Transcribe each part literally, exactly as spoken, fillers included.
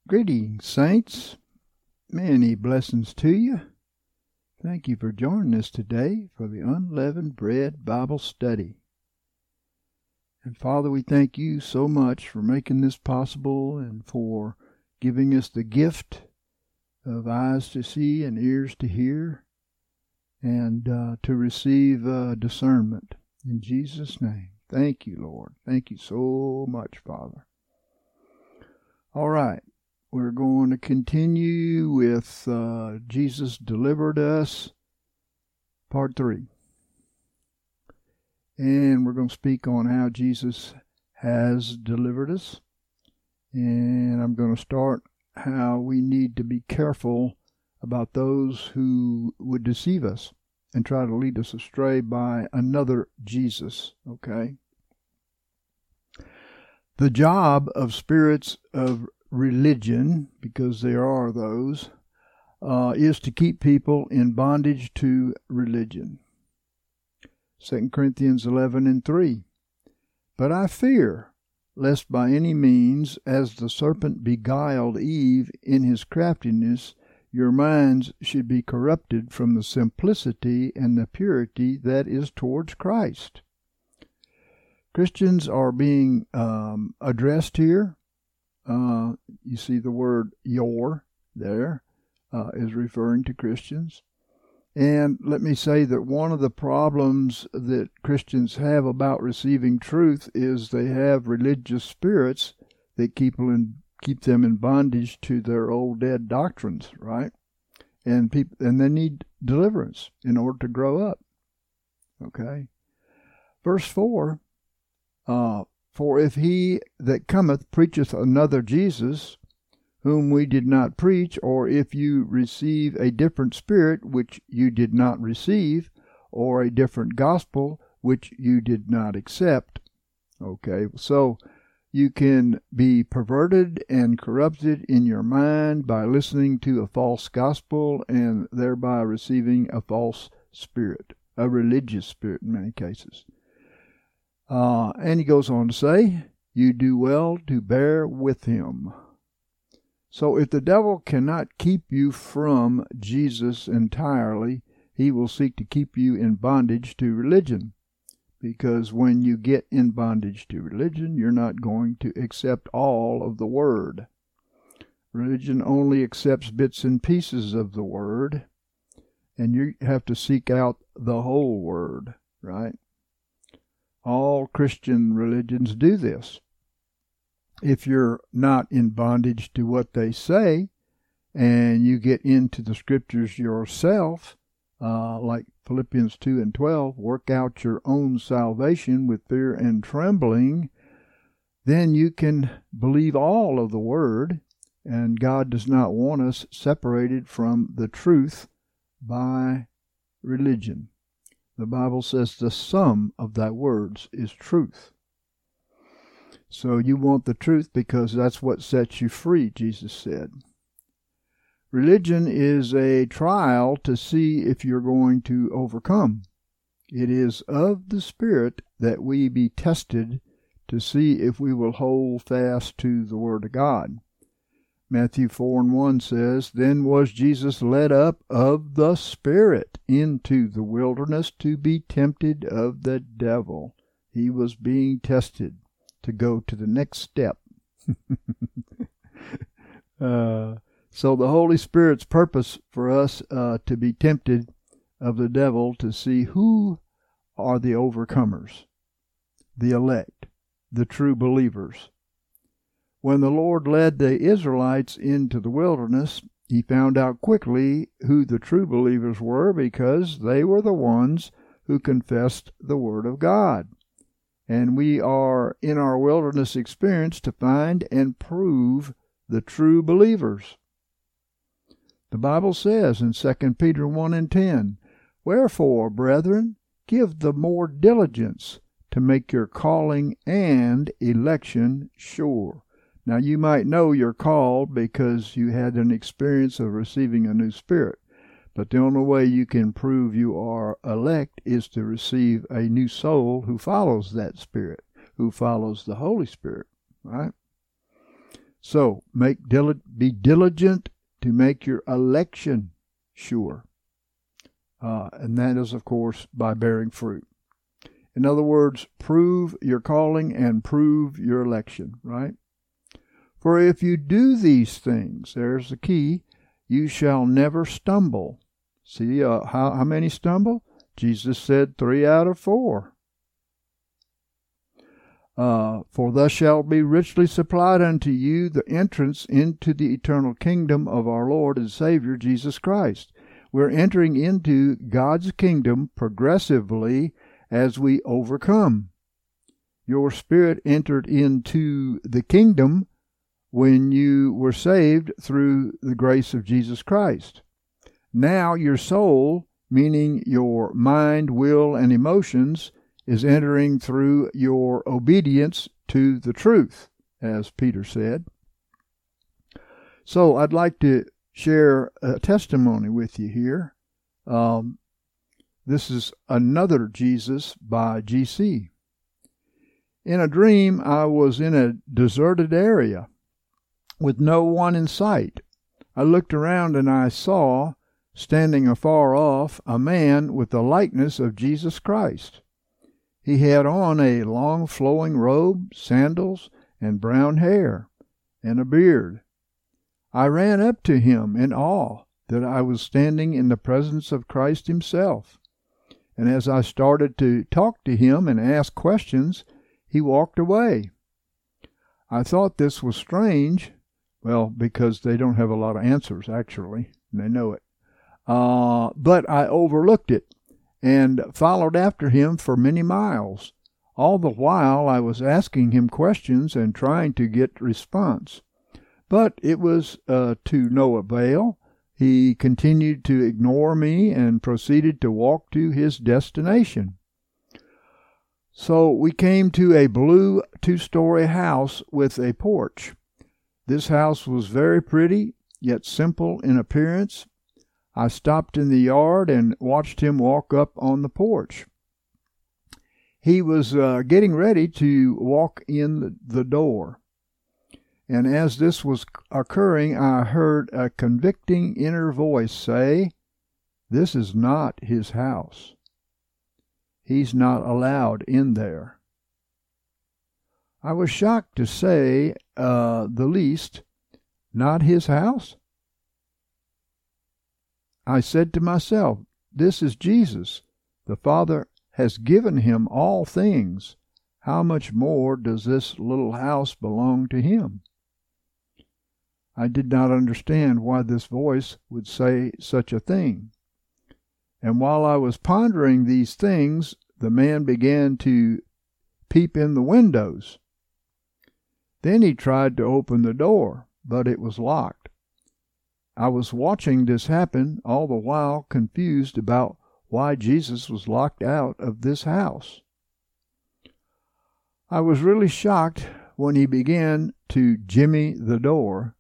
Greetings, saints. Many blessings to you. Thank you for joining us today for the Unleavened Bread Bible Study. And Father, we thank you so much for making this possible and for giving us the gift of eyes to see and ears to hear and uh, to receive uh, discernment. In Jesus' name, thank you, Lord. Thank you so much, Father. All right. We're going to continue with uh, Jesus Delivered Us, Part three. And we're going to speak on how Jesus has delivered us. And I'm going to start how we need to be careful about those who would deceive us and try to lead us astray by another Jesus, okay? The job of spirits of religion, because there are those, uh, is to keep people in bondage to religion. Second Corinthians eleven and three. But I fear, lest by any means, as the serpent beguiled Eve in his craftiness, your minds should be corrupted from the simplicity and the purity that is towards Christ. Christians are being um, addressed here. Uh, you see the word your there uh, is referring to Christians. And let me say that one of the problems that Christians have about receiving truth is they have religious spirits that keep, in, keep them in bondage to their old dead doctrines, right? And, people, and they need deliverance in order to grow up. Okay? Verse four, uh, For if he that cometh preacheth another Jesus, whom we did not preach, or if you receive a different spirit which you did not receive, or a different gospel which you did not accept. Okay, so you can be perverted and corrupted in your mind by listening to a false gospel and thereby receiving a false spirit, a religious spirit in many cases. Uh, and he goes on to say, you do well to bear with him. So if the devil cannot keep you from Jesus entirely, he will seek to keep you in bondage to religion. Because when you get in bondage to religion, you're not going to accept all of the Word. Religion only accepts bits and pieces of the Word, and you have to seek out the whole Word, right? All Christian religions do this. If you're not in bondage to what they say, and you get into the Scriptures yourself, uh, like Philippians two and twelve, work out your own salvation with fear and trembling, then you can believe all of the Word, and God does not want us separated from the truth by religion. The Bible says the sum of thy words is truth. So you want the truth because that's what sets you free, Jesus said. Religion is a trial to see if you're going to overcome. It is of the Spirit that we be tested to see if we will hold fast to the Word of God. Matthew four and one says, Then was Jesus led up of the Spirit into the wilderness to be tempted of the devil. He was being tested to go to the next step. uh, so the Holy Spirit's purpose for us uh, to be tempted of the devil to see who are the overcomers, the elect, the true believers. When the Lord led the Israelites into the wilderness, he found out quickly who the true believers were because they were the ones who confessed the Word of God. And we are in our wilderness experience to find and prove the true believers. The Bible says in Second Peter one and ten, Wherefore, brethren, give the more diligence to make your calling and election sure. Now, you might know you're called because you had an experience of receiving a new spirit. But the only way you can prove you are elect is to receive a new soul who follows that Spirit, who follows the Holy Spirit, right? So make dil- be diligent to make your election sure. Uh, and that is, of course, by bearing fruit. In other words, prove your calling and prove your election, right? For if you do these things, there's the key, you shall never stumble. See, uh, how, how many stumble? Jesus said three out of four. Uh, for thus shall be richly supplied unto you the entrance into the eternal kingdom of our Lord and Savior Jesus Christ. We're entering into God's kingdom progressively as we overcome. Your spirit entered into the kingdom when you were saved through the grace of Jesus Christ. Now your soul, meaning your mind, will, and emotions, is entering through your obedience to the truth, as Peter said. So I'd like to share a testimony with you here. Um, this is Another Jesus by G C In a dream, I was in a deserted area with no one in sight. I looked around and I saw, standing afar off, a man with the likeness of Jesus Christ. He had on a long flowing robe, sandals, and brown hair, and a beard. I ran up to him in awe that I was standing in the presence of Christ himself. And as I started to talk to him and ask questions, he walked away. I thought this was strange, well, because they don't have a lot of answers, actually, and they know it. Uh, but I overlooked it and followed after him for many miles. All the while I was asking him questions and trying to get response. But it was uh, to no avail. He continued to ignore me and proceeded to walk to his destination. So we came to a blue two-story house with a porch. This house was very pretty, yet simple in appearance. I stopped in the yard and watched him walk up on the porch. He was uh, getting ready to walk in the door. And as this was occurring, I heard a convicting inner voice say, "This is not his house. He's not allowed in there." I was shocked to say uh, the least. Not his house? I said to myself, this is Jesus. The Father has given him all things. How much more does this little house belong to him? I did not understand why this voice would say such a thing. And while I was pondering these things, the man began to peep in the windows. Then he tried to open the door, but it was locked. I was watching this happen, all the while confused about why Jesus was locked out of this house. I was really shocked when he began to jimmy the door,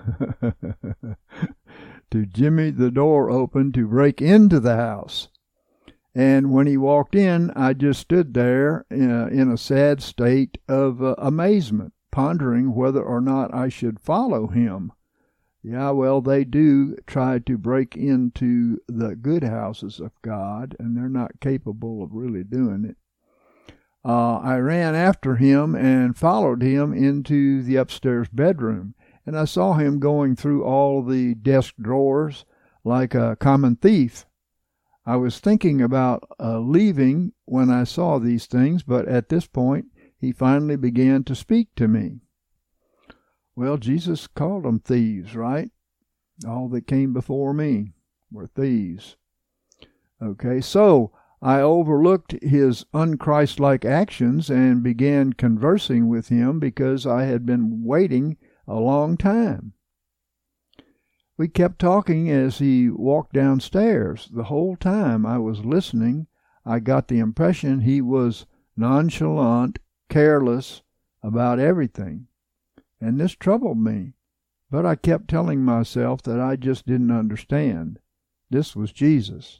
to jimmy the door open to break into the house. And when he walked in, I just stood there uh, in a sad state of uh, amazement, pondering whether or not I should follow him. Yeah, well, they do try to break into the good houses of God, and they're not capable of really doing it. Uh, I ran after him and followed him into the upstairs bedroom, and I saw him going through all the desk drawers like a common thief. I was thinking about uh, leaving when I saw these things, but at this point, he finally began to speak to me. Well, Jesus called them thieves, right? All that came before me were thieves. Okay, so I overlooked his unchristlike actions and began conversing with him because I had been waiting a long time. We kept talking as he walked downstairs. The whole time I was listening, I got the impression he was nonchalant, careless about everything. And this troubled me, but I kept telling myself that I just didn't understand. This was Jesus.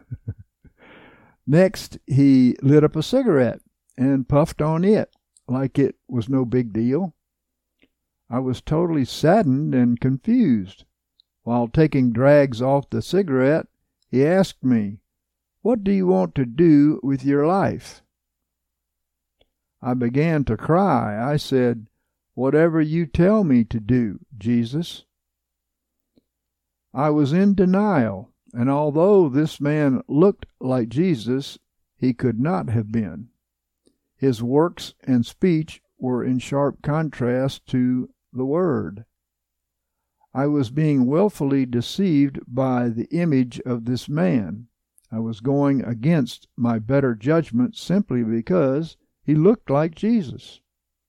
Next, he lit up a cigarette and puffed on it like it was no big deal. I was totally saddened and confused. While taking drags off the cigarette, he asked me, "What do you want to do with your life?" I began to cry. I said, "Whatever you tell me to do, Jesus." I was in denial, and although this man looked like Jesus, he could not have been. His works and speech were in sharp contrast to the Word. I was being willfully deceived by the image of this man. I was going against my better judgment simply because he looked like Jesus.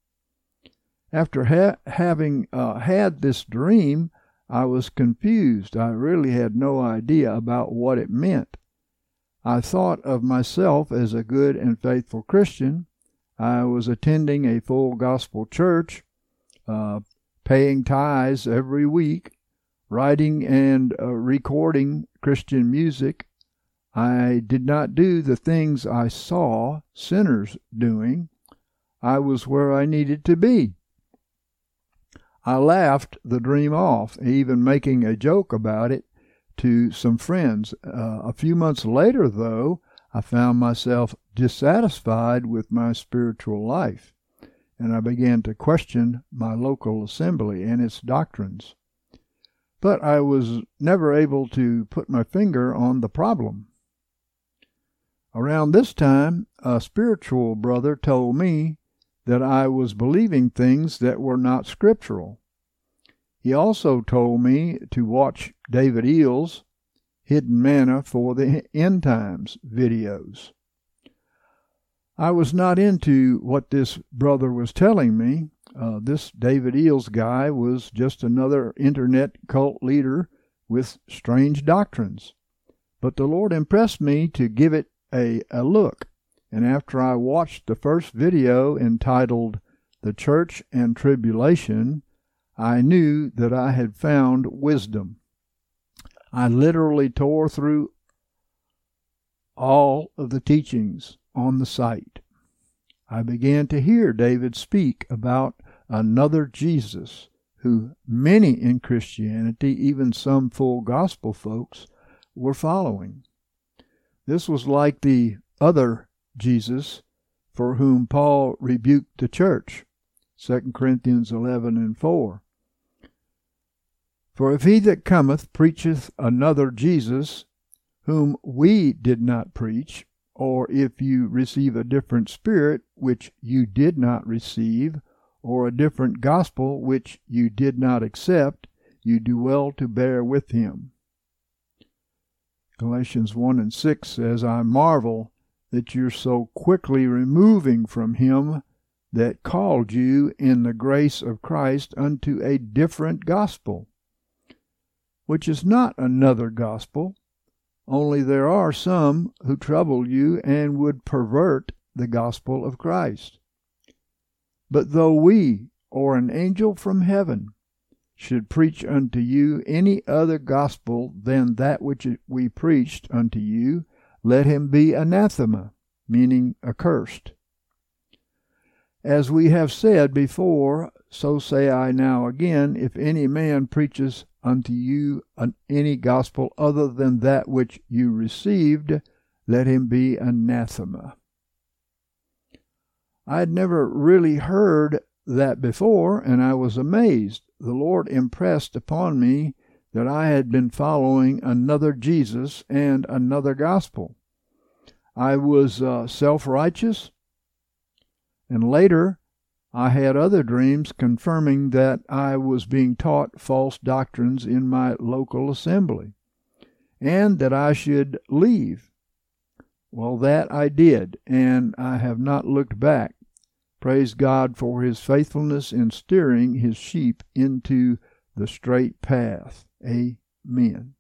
After ha- having uh, had this dream, I was confused. I really had no idea about what it meant. I thought of myself as a good and faithful Christian. I was attending a full gospel church, uh, paying tithes every week, writing and uh, recording Christian music. I did not do the things I saw sinners doing. I was where I needed to be. I laughed the dream off, even making a joke about it to some friends. Uh, a few months later, though, I found myself dissatisfied with my spiritual life, and I began to question my local assembly and its doctrines. But I was never able to put my finger on the problem. Around this time, a spiritual brother told me that I was believing things that were not scriptural. He also told me to watch David Eells' Hidden Manna for the End Times videos. I was not into what this brother was telling me. Uh, this David Eells guy was just another internet cult leader with strange doctrines. But the Lord impressed me to give it a, a look. And after I watched the first video entitled The Church and Tribulation, I knew that I had found wisdom. I literally tore through all of the teachings on the site. I began to hear David speak about another Jesus, who many in Christianity, even some full gospel folks, were following. This was like the other Jesus for whom Paul rebuked the church, Second Corinthians eleven and four. For if he that cometh preacheth another Jesus, whom we did not preach, or if you receive a different spirit which you did not receive, or a different gospel which you did not accept, you do well to bear with him. Galatians one and six says, I marvel that you're so quickly removing from him that called you in the grace of Christ unto a different gospel, which is not another gospel, only there are some who trouble you and would pervert the gospel of Christ. But though we, or an angel from heaven, should preach unto you any other gospel than that which we preached unto you, let him be anathema, meaning accursed. As we have said before, so say I now again, if any man preaches unto you any gospel other than that which you received, let him be anathema. I had never really heard that before, and I was amazed. The Lord impressed upon me that I had been following another Jesus and another gospel. I was uh, self-righteous, and later I had other dreams confirming that I was being taught false doctrines in my local assembly, and that I should leave. Well, that I did, and I have not looked back. Praise God for his faithfulness in steering his sheep into the straight path. Amen.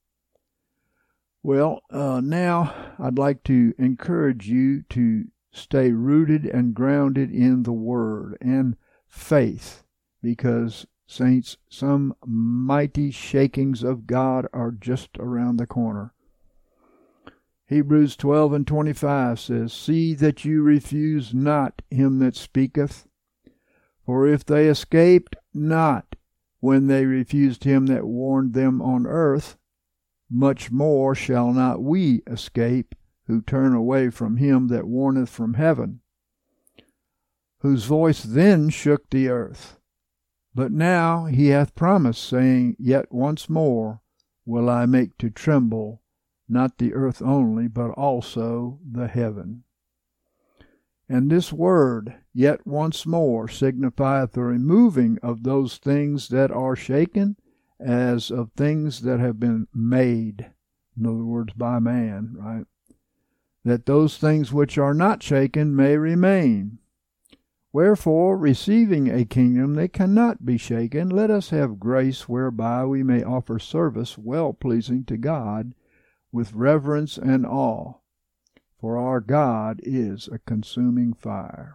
Well, uh, now I'd like to encourage you to stay rooted and grounded in the Word and faith, because, saints, some mighty shakings of God are just around the corner. Hebrews twelve and twenty-five says, See that you refuse not him that speaketh. For if they escaped not when they refused him that warned them on earth, much more shall not we escape who turn away from him that warneth from heaven, whose voice then shook the earth. But now he hath promised, saying, Yet once more will I make to tremble, not the earth only, but also the heaven. And this word, yet once more, signifieth the removing of those things that are shaken, as of things that have been made, in other words, by man, right? That those things which are not shaken may remain. Wherefore, receiving a kingdom that cannot be shaken, let us have grace whereby we may offer service well-pleasing to God, with reverence and awe. For our God is a consuming fire.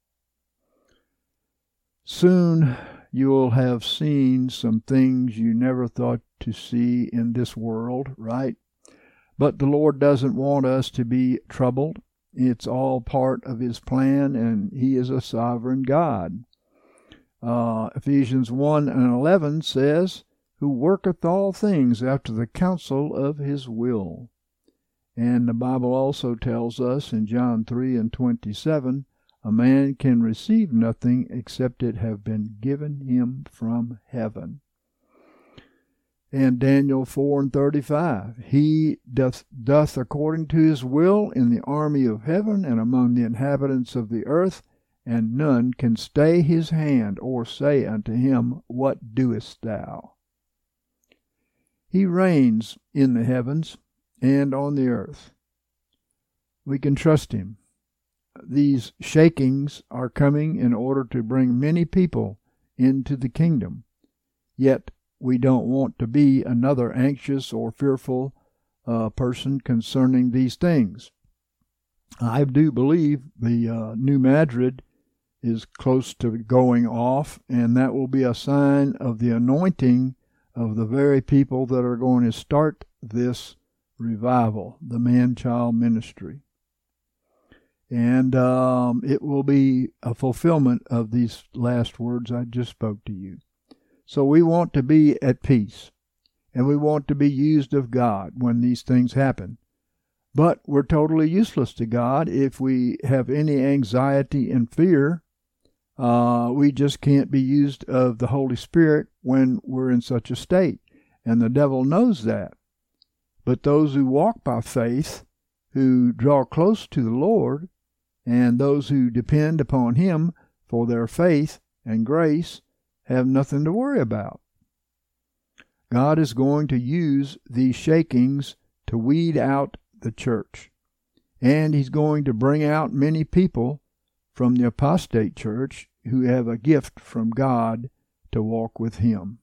Soon you'll have seen some things you never thought to see in this world, right? But the Lord doesn't want us to be troubled. It's all part of his plan, and he is a sovereign God. Uh, Ephesians one and eleven says, Who worketh all things after the counsel of his will. And the Bible also tells us in John three and twenty-seven, a man can receive nothing except it have been given him from heaven. And Daniel four and thirty-five, He doth, doth according to his will in the army of heaven and among the inhabitants of the earth, and none can stay his hand or say unto him, What doest thou? He reigns in the heavens and on the earth. We can trust him. These shakings are coming in order to bring many people into the kingdom. Yet we don't want to be another anxious or fearful uh, person concerning these things. I do believe the uh, New Madrid is close to going off, and that will be a sign of the anointing of the very people that are going to start this revival, the man-child ministry. And um, it will be a fulfillment of these last words I just spoke to you. So we want to be at peace, and we want to be used of God when these things happen. But we're totally useless to God if we have any anxiety and fear. Uh, we just can't be used of the Holy Spirit when we're in such a state, and the devil knows that. But those who walk by faith, who draw close to the Lord, and those who depend upon him for their faith and grace, have nothing to worry about. God is going to use these shakings to weed out the church. And he's going to bring out many people from the apostate church who have a gift from God to walk with him.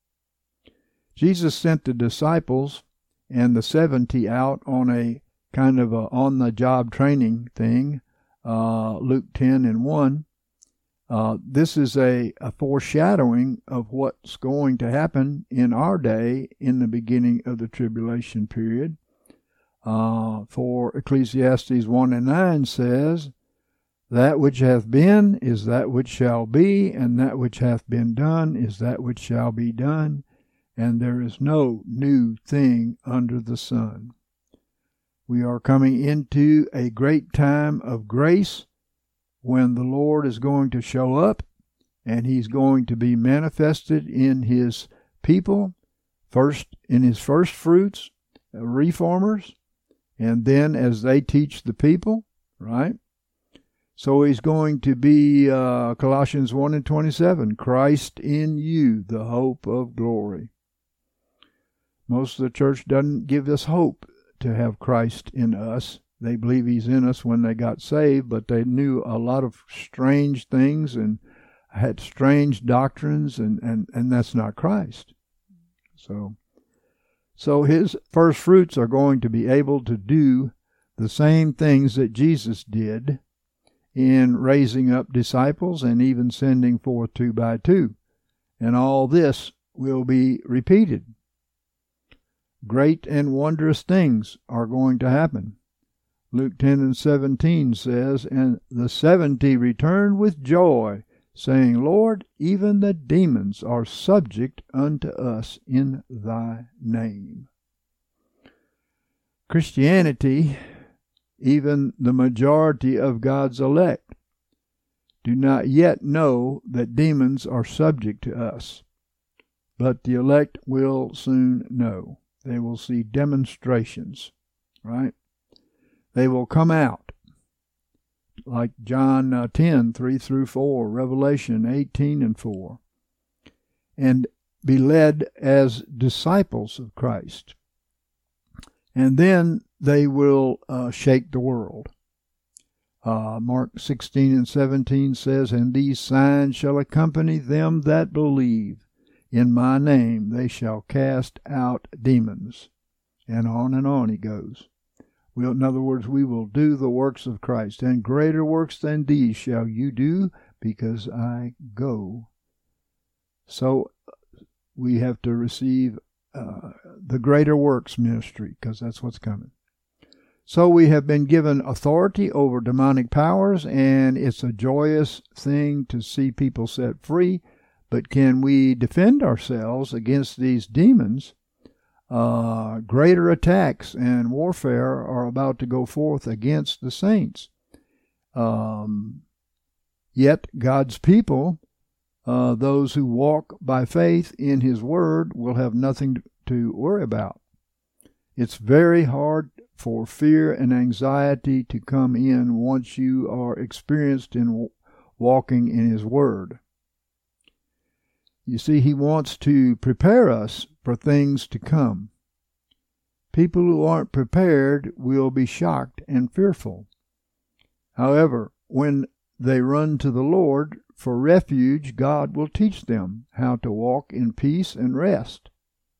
Jesus sent the disciples and the seventy out on a kind of a on-the-job training thing, uh, Luke ten and one. Uh, this is a, a foreshadowing of what's going to happen in our day in the beginning of the tribulation period. Uh, for Ecclesiastes one and nine says, That which hath been is that which shall be, and that which hath been done is that which shall be done, and there is no new thing under the sun. We are coming into a great time of grace, when the Lord is going to show up, and he's going to be manifested in his people, first in his first fruits, reformers, and then as they teach the people, right? So he's going to be, uh, Colossians one and twenty-seven, Christ in you, the hope of glory. Most of the church doesn't give us hope to have Christ in us. They believe he's in us when they got saved, but they knew a lot of strange things and had strange doctrines, and, and, and that's not Christ. So, so his first fruits are going to be able to do the same things that Jesus did in raising up disciples and even sending forth two by two. And all this will be repeated. Great and wondrous things are going to happen. Luke ten and seventeen says, And the seventy returned with joy, saying, Lord, even the demons are subject unto us in thy name. Christianity, even the majority of God's elect, do not yet know that demons are subject to us, but the elect will soon know. They will see demonstrations, right? They will come out, like John uh, ten, three through four, Revelation eighteen and four, and be led as disciples of Christ. And then they will uh, shake the world. Uh, Mark sixteen and seventeen says, And these signs shall accompany them that believe. In my name they shall cast out demons. And on and on he goes. We'll, in other words, we will do the works of Christ. And greater works than these shall you do, because I go. So we have to receive uh, the greater works ministry, because that's what's coming. So we have been given authority over demonic powers, and it's a joyous thing to see people set free. But can we defend ourselves against these demons? Uh, greater attacks and warfare are about to go forth against the saints. Um, yet God's people, uh, those who walk by faith in His Word, will have nothing to worry about. It's very hard for fear and anxiety to come in once you are experienced in walking in His Word. You see, He wants to prepare us for things to come. People who aren't prepared will be shocked and fearful. However, when they run to the Lord for refuge, God will teach them how to walk in peace and rest.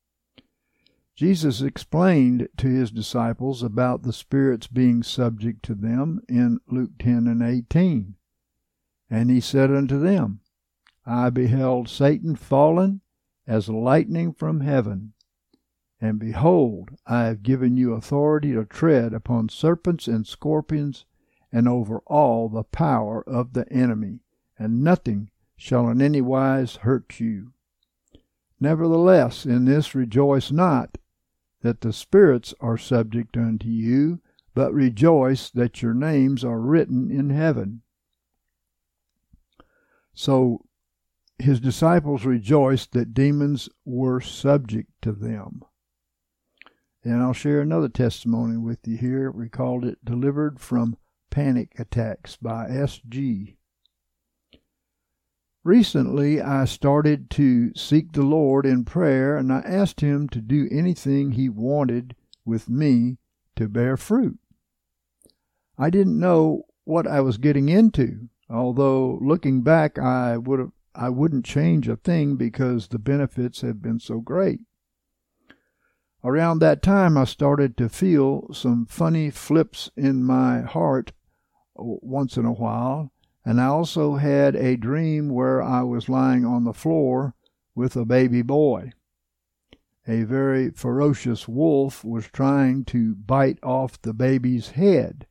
Jesus explained to His disciples about the spirits being subject to them in Luke ten and eighteen. And He said unto them, I beheld Satan fallen as lightning from heaven. And behold, I have given you authority to tread upon serpents and scorpions, and over all the power of the enemy, and nothing shall in any wise hurt you. Nevertheless, in this rejoice not, that the spirits are subject unto you, but rejoice that your names are written in heaven. So His disciples rejoiced that demons were subject to them. And I'll share another testimony with you here. We called it Delivered from Panic Attacks by S G Recently, I started to seek the Lord in prayer, and I asked Him to do anything He wanted with me to bear fruit. I didn't know what I was getting into, although looking back, I would have, I wouldn't change a thing because the benefits have been so great. Around that time, I started to feel some funny flips in my heart once in a while, and I also had a dream where I was lying on the floor with a baby boy. A very ferocious wolf was trying to bite off the baby's head.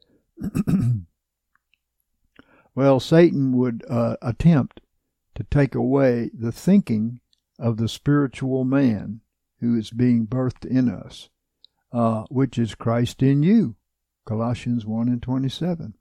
Well, Satan would uh, attempt to take away the thinking of the spiritual man who is being birthed in us, uh, which is Christ in you, Colossians one and twenty-seven.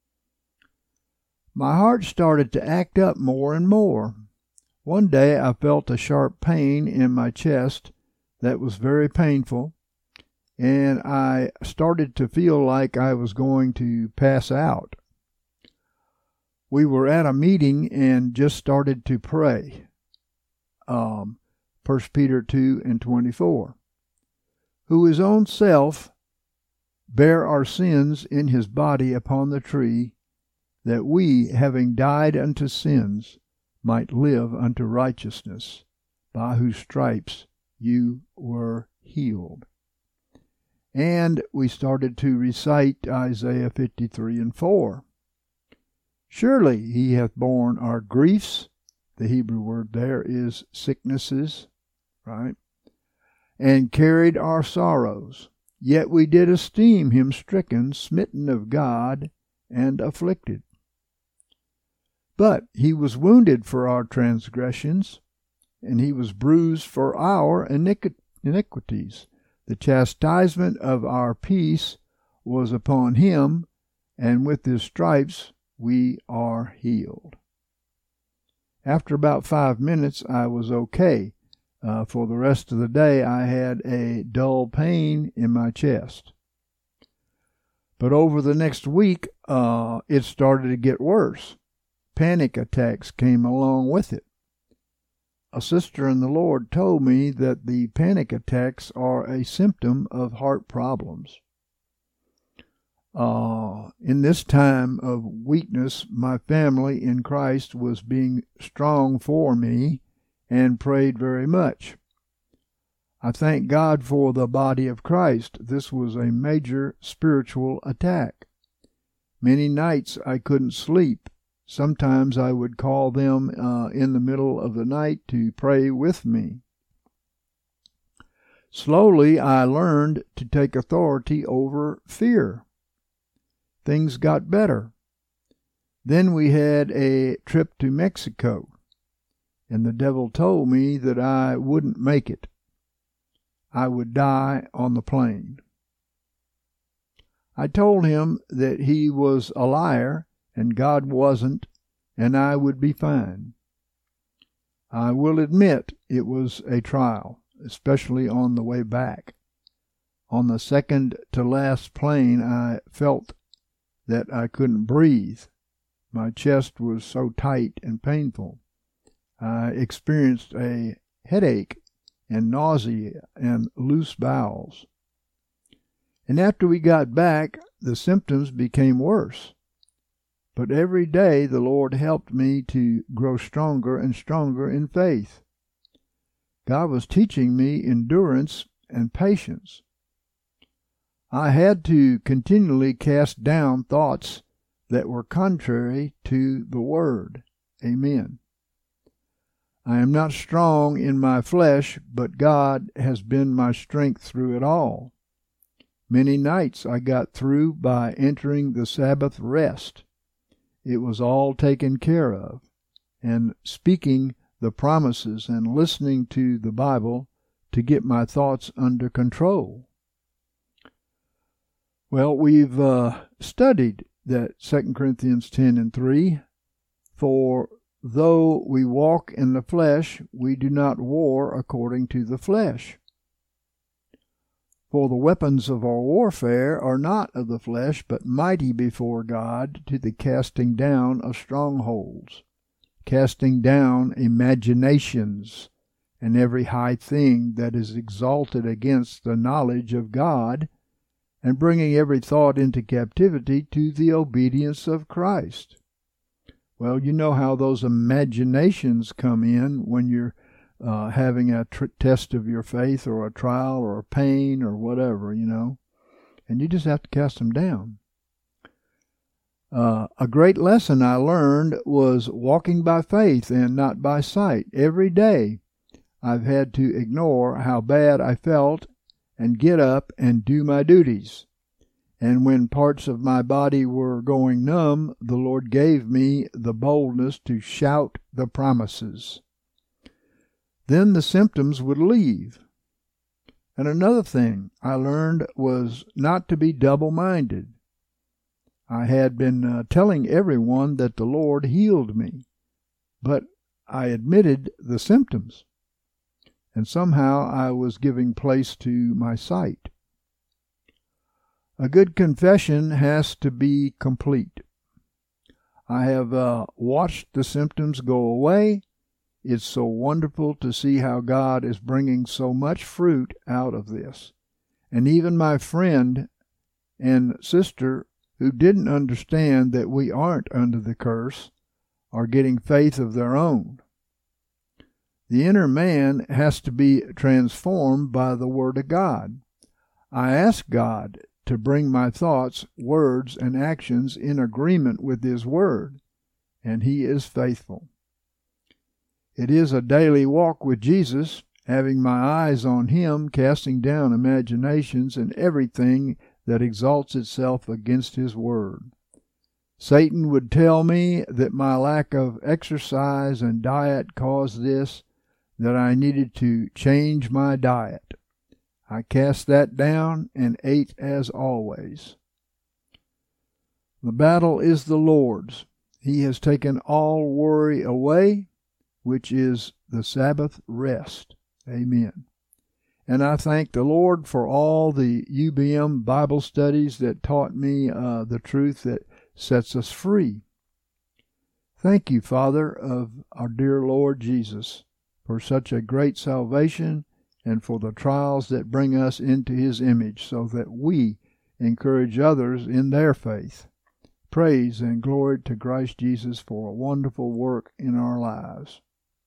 My heart started to act up more and more. One day I felt a sharp pain in my chest that was very painful, and I started to feel like I was going to pass out. We were at a meeting and just started to pray. Um, First Peter two and twenty-four. Who his own self bare our sins in his body upon the tree, that we, having died unto sins, might live unto righteousness, by whose stripes you were healed. And we started to recite Isaiah fifty-three and four. Surely he hath borne our griefs. The Hebrew word there is sicknesses, right? And carried our sorrows. Yet we did esteem him stricken, smitten of God, and afflicted. But he was wounded for our transgressions, and he was bruised for our iniquities. The chastisement of our peace was upon him, and with his stripes we are healed. After about five minutes, I was okay. Uh, for the rest of the day, I had a dull pain in my chest. But over the next week, uh, it started to get worse. Panic attacks came along with it. A sister in the Lord told me that the panic attacks are a symptom of heart problems. Uh, in this time of weakness, my family in Christ was being strong for me and prayed very much. I thank God for the body of Christ. This was a major spiritual attack. Many nights I couldn't sleep. Sometimes I would call them uh, in the middle of the night to pray with me. Slowly, I learned to take authority over fear. Things got better. Then we had a trip to Mexico, and the devil told me that I wouldn't make it. I would die on the plane. I told him that he was a liar and God wasn't, and I would be fine. I will admit it was a trial, especially on the way back. On the second to last plane, I felt that I couldn't breathe. My chest was so tight and painful. I experienced a headache and nausea and loose bowels. And after we got back, the symptoms became worse. But every day the Lord helped me to grow stronger and stronger in faith. God was teaching me endurance and patience. I had to continually cast down thoughts that were contrary to the Word. Amen. I am not strong in my flesh, but God has been my strength through it all. Many nights I got through by entering the Sabbath rest. It was all taken care of, and speaking the promises and listening to the Bible to get my thoughts under control. Well, we've uh, studied that Second Corinthians ten and three. For though we walk in the flesh, we do not war according to the flesh. For the weapons of our warfare are not of the flesh, but mighty before God to the casting down of strongholds, casting down imaginations, and every high thing that is exalted against the knowledge of God, and bringing every thought into captivity to the obedience of Christ. Well, you know how those imaginations come in when you're uh, having a tr- test of your faith or a trial or a pain or whatever, you know. And you just have to cast them down. Uh, a great lesson I learned was walking by faith and not by sight. Every day I've had to ignore how bad I felt and get up and do my duties. And when parts of my body were going numb, the Lord gave me the boldness to shout the promises. Then the symptoms would leave. And another thing I learned was not to be double-minded. I had been uh, telling everyone that the Lord healed me, but I admitted the symptoms, and somehow I was giving place to my sight. A good confession has to be complete. I have uh, watched the symptoms go away. It's so wonderful to see how God is bringing so much fruit out of this. And even my friend and sister who didn't understand that we aren't under the curse are getting faith of their own. The inner man has to be transformed by the Word of God. I ask God to bring my thoughts, words, and actions in agreement with His Word, and He is faithful. It is a daily walk with Jesus, having my eyes on Him, casting down imaginations and everything that exalts itself against His Word. Satan would tell me that my lack of exercise and diet caused this, that I needed to change my diet. I cast that down and ate as always. The battle is the Lord's. He has taken all worry away, which is the Sabbath rest. Amen. And I thank the Lord for all the U B M Bible studies that taught me uh, the truth that sets us free. Thank you, Father, of our dear Lord Jesus, for such a great salvation and for the trials that bring us into His image so that we encourage others in their faith. Praise and glory to Christ Jesus for a wonderful work in our lives.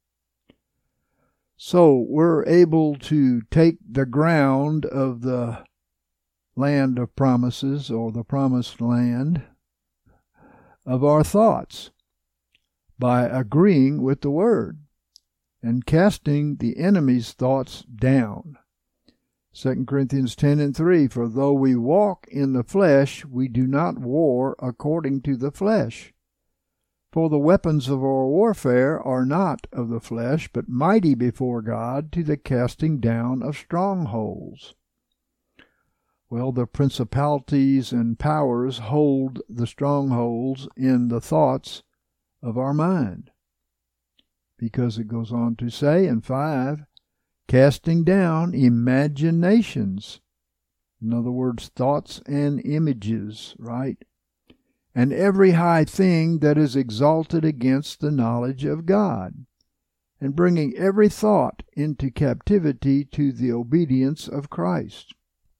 So we're able to take the ground of the land of promises, or the promised land, of our thoughts by agreeing with the Word and casting the enemy's thoughts down. Second Corinthians ten and three, for though we walk in the flesh, we do not war according to the flesh. For the weapons of our warfare are not of the flesh, but mighty before God to the casting down of strongholds. Well, the principalities and powers hold the strongholds in the thoughts of our mind. Because it goes on to say in five, casting down imaginations. In other words, thoughts and images, right? And every high thing that is exalted against the knowledge of God, and bringing every thought into captivity to the obedience of Christ.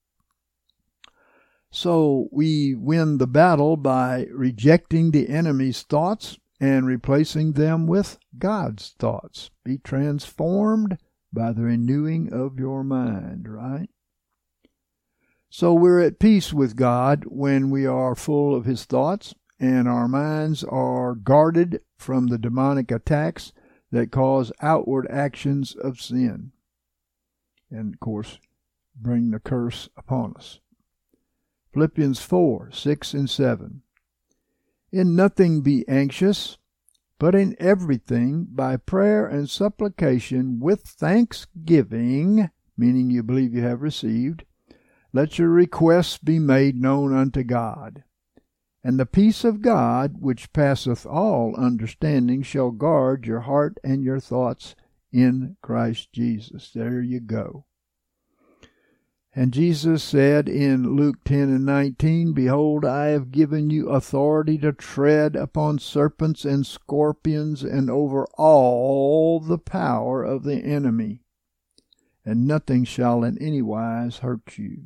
So we win the battle by rejecting the enemy's thoughts and replacing them with God's thoughts. Be transformed by the renewing of your mind, right? So we're at peace with God when we are full of His thoughts, and our minds are guarded from the demonic attacks that cause outward actions of sin, and of course bring the curse upon us. Philippians four, six and seven. In nothing be anxious, but in everything by prayer and supplication with thanksgiving, meaning you believe you have received, let your requests be made known unto God. And the peace of God, which passeth all understanding, shall guard your heart and your thoughts in Christ Jesus. There you go. And Jesus said in Luke ten and nineteen, behold, I have given you authority to tread upon serpents and scorpions and over all the power of the enemy, and nothing shall in any wise hurt you.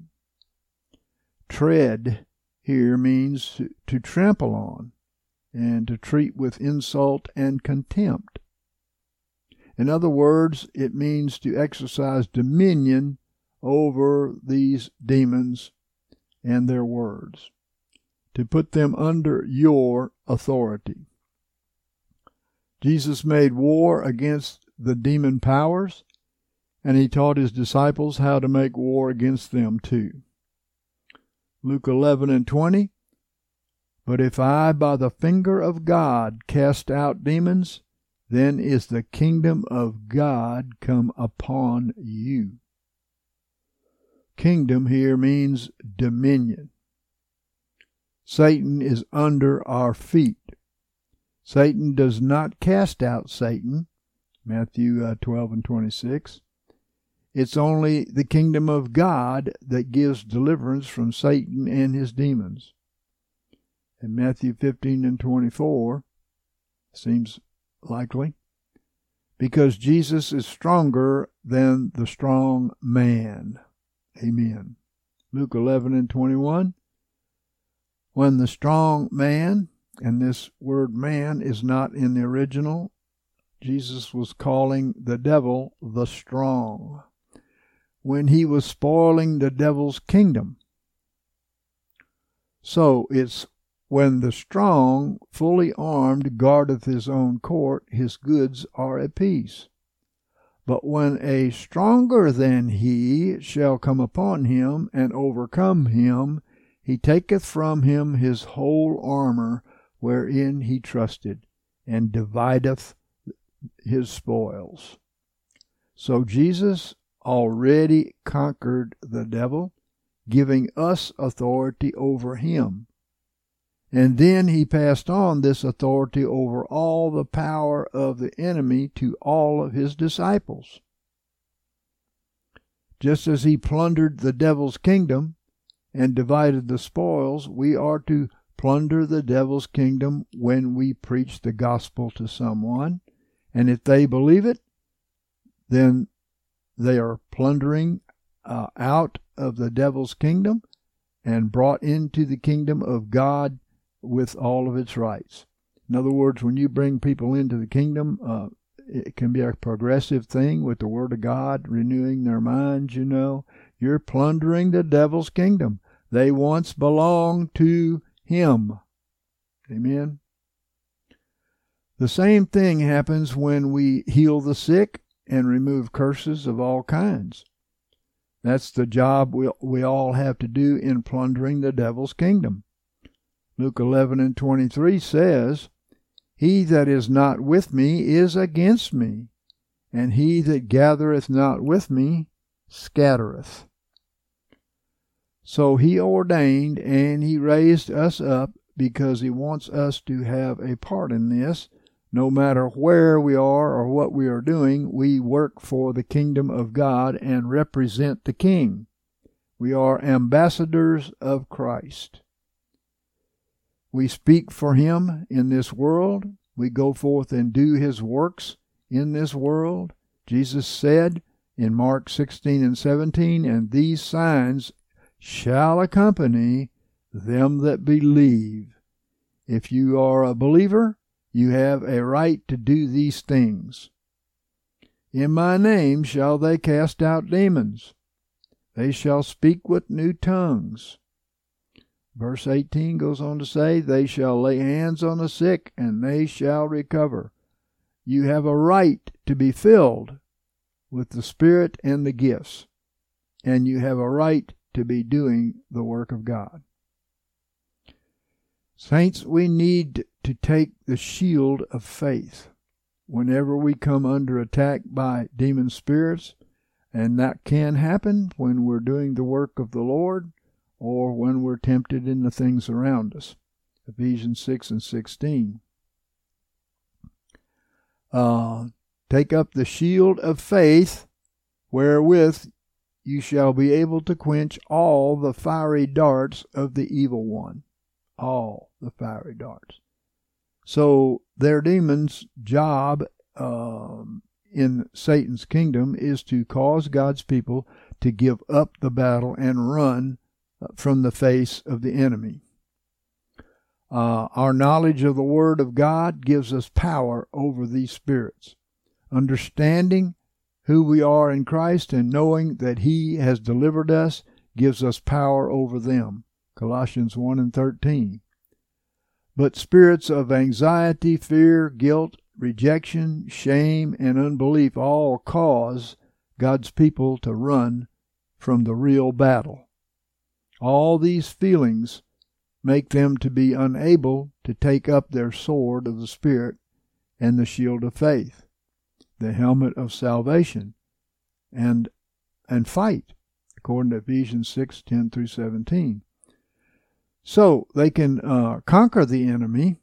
Tread here means to, to trample on and to treat with insult and contempt. In other words, it means to exercise dominion over these demons and their words, to put them under your authority. Jesus made war against the demon powers, and He taught His disciples how to make war against them too. Luke eleven and twenty, but if I by the finger of God cast out demons, then is the kingdom of God come upon you. Kingdom here means dominion. Satan is under our feet. Satan does not cast out Satan, Matthew uh, twelve and twenty-six. It's only the kingdom of God that gives deliverance from Satan and his demons. In Matthew fifteen and twenty-four, seems likely, because Jesus is stronger than the strong man. Amen. Luke eleven and twenty-one, when the strong man, and this word man is not in the original, Jesus was calling the devil the strong, when he was spoiling the devil's kingdom. So it's when the strong, fully armed, guardeth his own court, his goods are at peace. But when a stronger than he shall come upon him and overcome him, he taketh from him his whole armor, wherein he trusted, and divideth his spoils. So Jesus already conquered the devil, giving us authority over him. And then he passed on this authority over all the power of the enemy to all of his disciples. Just as he plundered the devil's kingdom and divided the spoils, we are to plunder the devil's kingdom when we preach the gospel to someone. And if they believe it, then they are plundering uh, out of the devil's kingdom and brought into the kingdom of God with all of its rights. In other words, when you bring people into the kingdom, uh, it can be a progressive thing with the Word of God, renewing their minds, you know. You're plundering the devil's kingdom. They once belonged to him. Amen. The same thing happens when we heal the sick and remove curses of all kinds. That's the job we, we all have to do in plundering the devil's kingdom. Luke eleven and twenty-three says, He that is not with me is against me, and he that gathereth not with me scattereth. So he ordained and he raised us up because he wants us to have a part in this. No matter where we are or what we are doing, we work for the kingdom of God and represent the King. We are ambassadors of Christ. We speak for him in this world. We go forth and do his works in this world. Jesus said in Mark sixteen and seventeen, And these signs shall accompany them that believe. If you are a believer, you have a right to do these things. In my name shall they cast out demons. They shall speak with new tongues. Verse eighteen goes on to say, They shall lay hands on the sick, and they shall recover. You have a right to be filled with the Spirit and the gifts, and you have a right to be doing the work of God. Saints, we need to take the shield of faith whenever we come under attack by demon spirits, and that can happen when we're doing the work of the Lord or when we're tempted in the things around us. Ephesians six and sixteen. Uh, take up the shield of faith, wherewith you shall be able to quench all the fiery darts of the evil one. All the fiery darts. So their demons' job um, in Satan's kingdom is to cause God's people to give up the battle and run from the face of the enemy. Uh, our knowledge of the Word of God gives us power over these spirits. Understanding who we are in Christ and knowing that He has delivered us gives us power over them. Colossians one and thirteen. But spirits of anxiety, fear, guilt, rejection, shame, and unbelief all cause God's people to run from the real battle. All these feelings make them to be unable to take up their sword of the Spirit and the shield of faith, the helmet of salvation, and and fight, according to Ephesians six, ten through seventeen. So they can uh, conquer the enemy,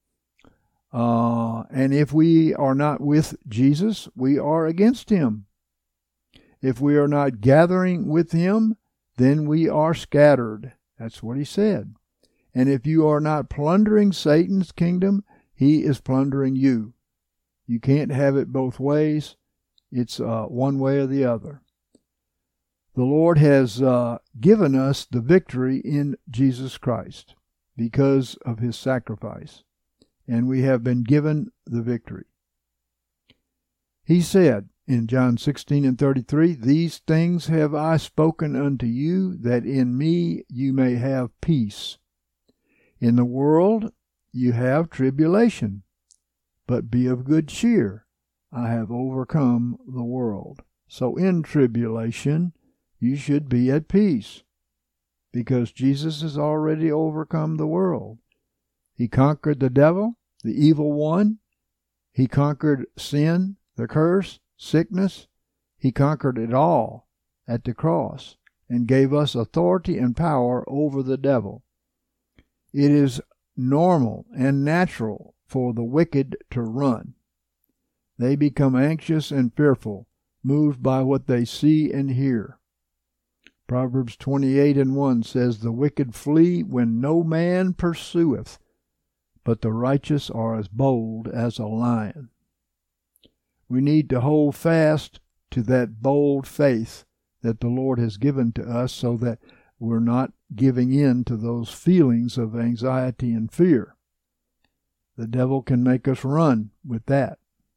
uh, and if we are not with Jesus, we are against him. If we are not gathering with him, then we are scattered. That's what he said. And if you are not plundering Satan's kingdom, he is plundering you. You can't have it both ways. It's uh, one way or the other. The Lord has uh, given us the victory in Jesus Christ because of his sacrifice, and we have been given the victory. He said in John sixteen and thirty-three, These things have I spoken unto you, that in me you may have peace. In the world you have tribulation, but be of good cheer. I have overcome the world. So in tribulation, you should be at peace, because Jesus has already overcome the world. He conquered the devil, the evil one. He conquered sin, the curse, sickness. He conquered it all at the cross and gave us authority and power over the devil. It is normal and natural for the wicked to run. They become anxious and fearful, moved by what they see and hear. Proverbs twenty-eight and one says, "The wicked flee when no man pursueth, but the righteous are as bold as a lion." We need to hold fast to that bold faith that the Lord has given to us so that we're not giving in to those feelings of anxiety and fear. The devil can make us run with that.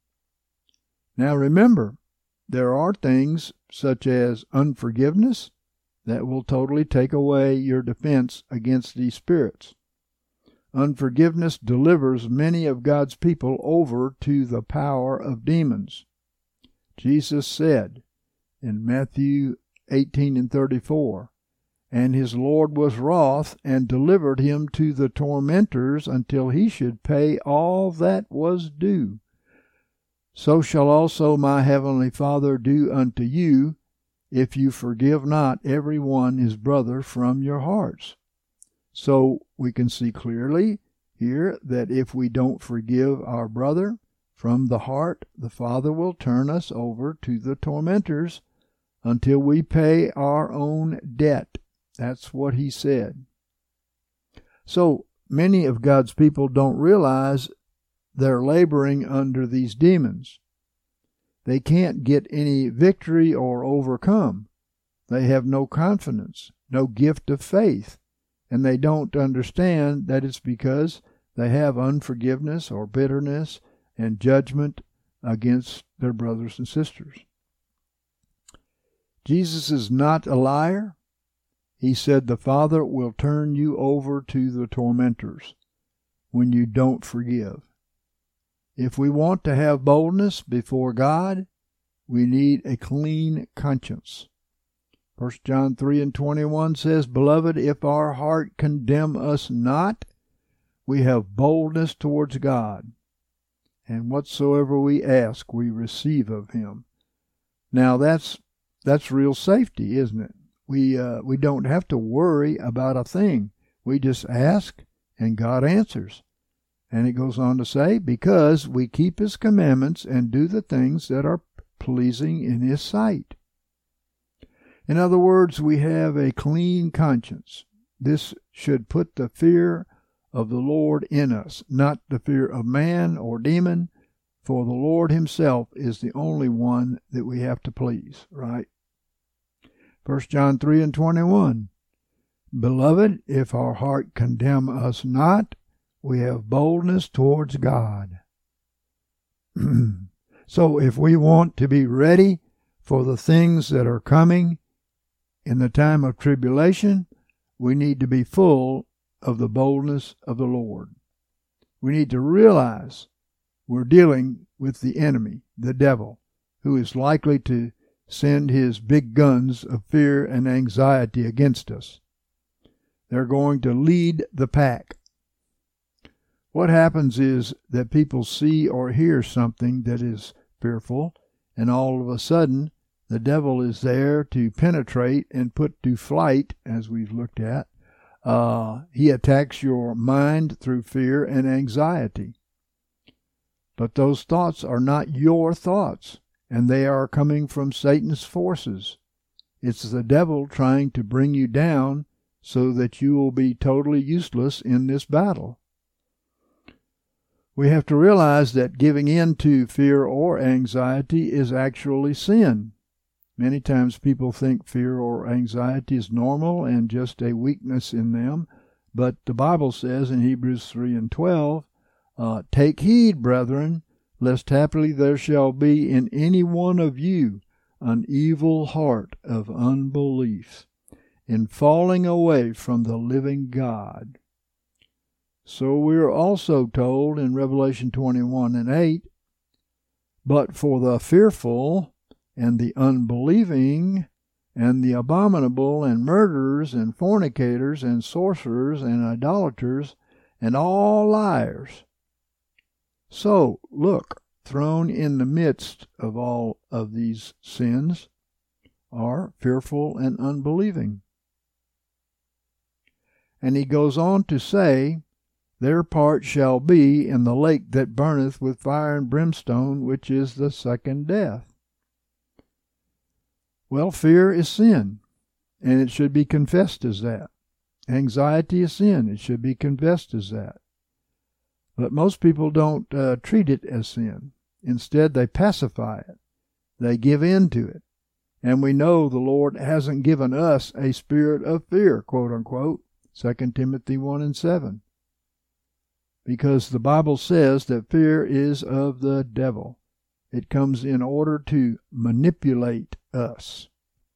Now remember, there are things such as unforgiveness that will totally take away your defense against these spirits. Unforgiveness delivers many of God's people over to the power of demons. Jesus said in Matthew eighteen and thirty-four, "And his Lord was wroth, and delivered him to the tormentors until he should pay all that was due. So shall also my heavenly Father do unto you, if you forgive not every one his brother from your hearts." So we can see clearly here that if we don't forgive our brother from the heart, the Father will turn us over to the tormentors until we pay our own debt. That's what he said. So many of God's people don't realize they're laboring under these demons. They can't get any victory or overcome. They have no confidence, no gift of faith, and they don't understand that it's because they have unforgiveness or bitterness and judgment against their brothers and sisters. Jesus is not a liar. He said the Father will turn you over to the tormentors when you don't forgive. If we want to have boldness before God, we need a clean conscience. First John three and twenty-one says, "Beloved, if our heart condemn us not, we have boldness towards God, and whatsoever we ask we receive of him." Now that's that's real safety, isn't it? We uh, we don't have to worry about a thing. We just ask, and God answers. And it goes on to say, because we keep his commandments and do the things that are pleasing in his sight. In other words, we have a clean conscience. This should put the fear of the Lord in us, not the fear of man or demon, for the Lord himself is the only one that we have to please, right? First John three and twenty-one, "Beloved, if our heart condemn us not, we have boldness towards God." So if we want to be ready for the things that are coming in the time of tribulation, we need to be full of the boldness of the Lord. We need to realize we're dealing with the enemy, the devil, who is likely to send his big guns of fear and anxiety against us. They're going to lead the pack. What happens is that people see or hear something that is fearful, and all of a sudden the devil is there to penetrate and put to flight, as we've looked at. Uh, he attacks your mind through fear and anxiety. But those thoughts are not your thoughts, and they are coming from Satan's forces. It's the devil trying to bring you down so that you will be totally useless in this battle. We have to realize that giving in to fear or anxiety is actually sin. Many times people think fear or anxiety is normal and just a weakness in them, but the Bible says in Hebrews three and twelve, uh, "Take heed, brethren, lest haply there shall be in any one of you an evil heart of unbelief, in falling away from the living God." So we are also told in Revelation twenty-one and eight, "But for the fearful and the unbelieving and the abominable and murderers and fornicators and sorcerers and idolaters and all liars. So, look, thrown in the midst of all of these sins are fearful and unbelieving. And he goes on to say, their part shall be in the lake that burneth with fire and brimstone, which is the second death. Well, fear is sin, and it should be confessed as that. Anxiety is sin, it should be confessed as that. But most people don't uh, treat it as sin. Instead, they pacify it. They give in to it. And we know the Lord hasn't given us a spirit of fear, quote unquote, Second Timothy one and seven. Because the Bible says that fear is of the devil. It comes in order to manipulate us.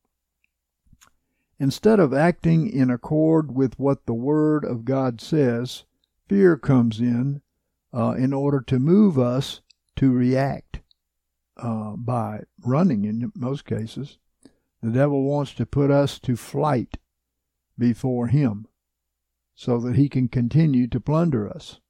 Instead of acting in accord with what the Word of God says, fear comes in uh, in order to move us to react uh, by running in most cases. The devil wants to put us to flight before him so that he can continue to plunder us.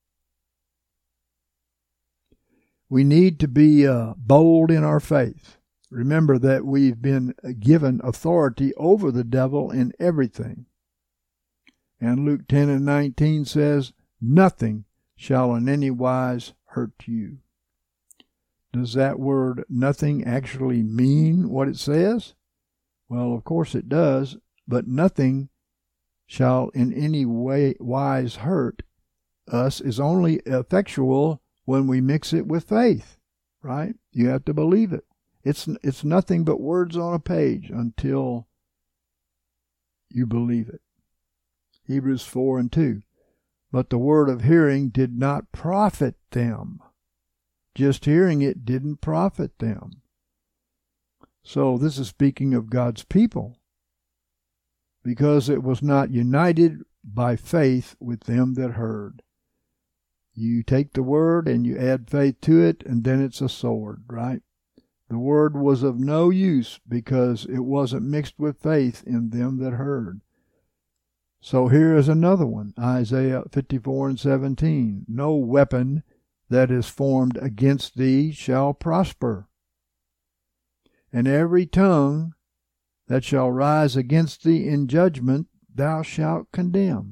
We need to be uh, bold in our faith. Remember that we've been given authority over the devil in everything. And Luke ten and nineteen says, nothing shall in any wise hurt you. Does that word nothing actually mean what it says? Well, of course it does, but nothing shall in any way wise hurt us is only effectual when we mix it with faith, right? You have to believe it. It's it's nothing but words on a page until you believe it. Hebrews four and two. But the word of hearing did not profit them. Just hearing it didn't profit them. So this is speaking of God's people, because it was not united by faith with them that heard. You take the word and you add faith to it, and then it's a sword, right? The word was of no use because it wasn't mixed with faith in them that heard. So here is another one, Isaiah fifty-four and seventeen. No weapon that is formed against thee shall prosper, and every tongue that shall rise against thee in judgment thou shalt condemn.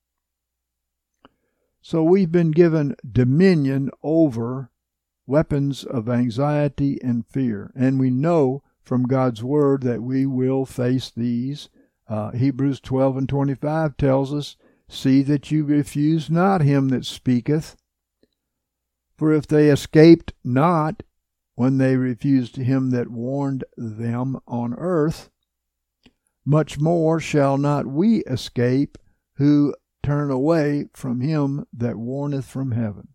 So we've been given dominion over weapons of anxiety and fear, and we know from God's word that we will face these. Uh, Hebrews twelve and twenty-five tells us, see that you refuse not him that speaketh. For if they escaped not when they refused him that warned them on earth, much more shall not we escape who turn away from him that warneth from heaven.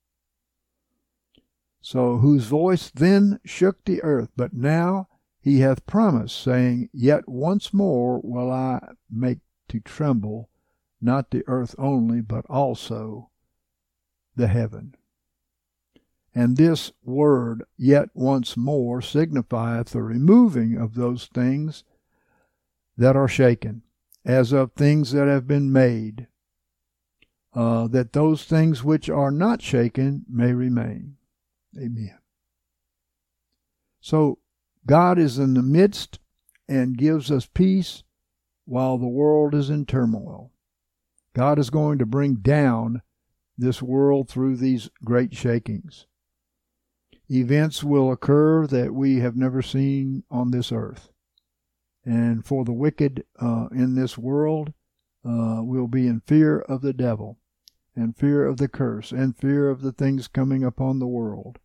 So whose voice then shook the earth, but now he hath promised, saying, yet once more will I make to tremble, not the earth only, but also the heaven. And this word, yet once more, signifieth the removing of those things that are shaken, as of things that have been made, uh, that those things which are not shaken may remain. Amen. So God is in the midst and gives us peace while the world is in turmoil. God is going to bring down this world through these great shakings. Events will occur that we have never seen on this earth. And for the wicked uh, in this world uh, will be in fear of the devil, and fear of the curse, and fear of the things coming upon the world.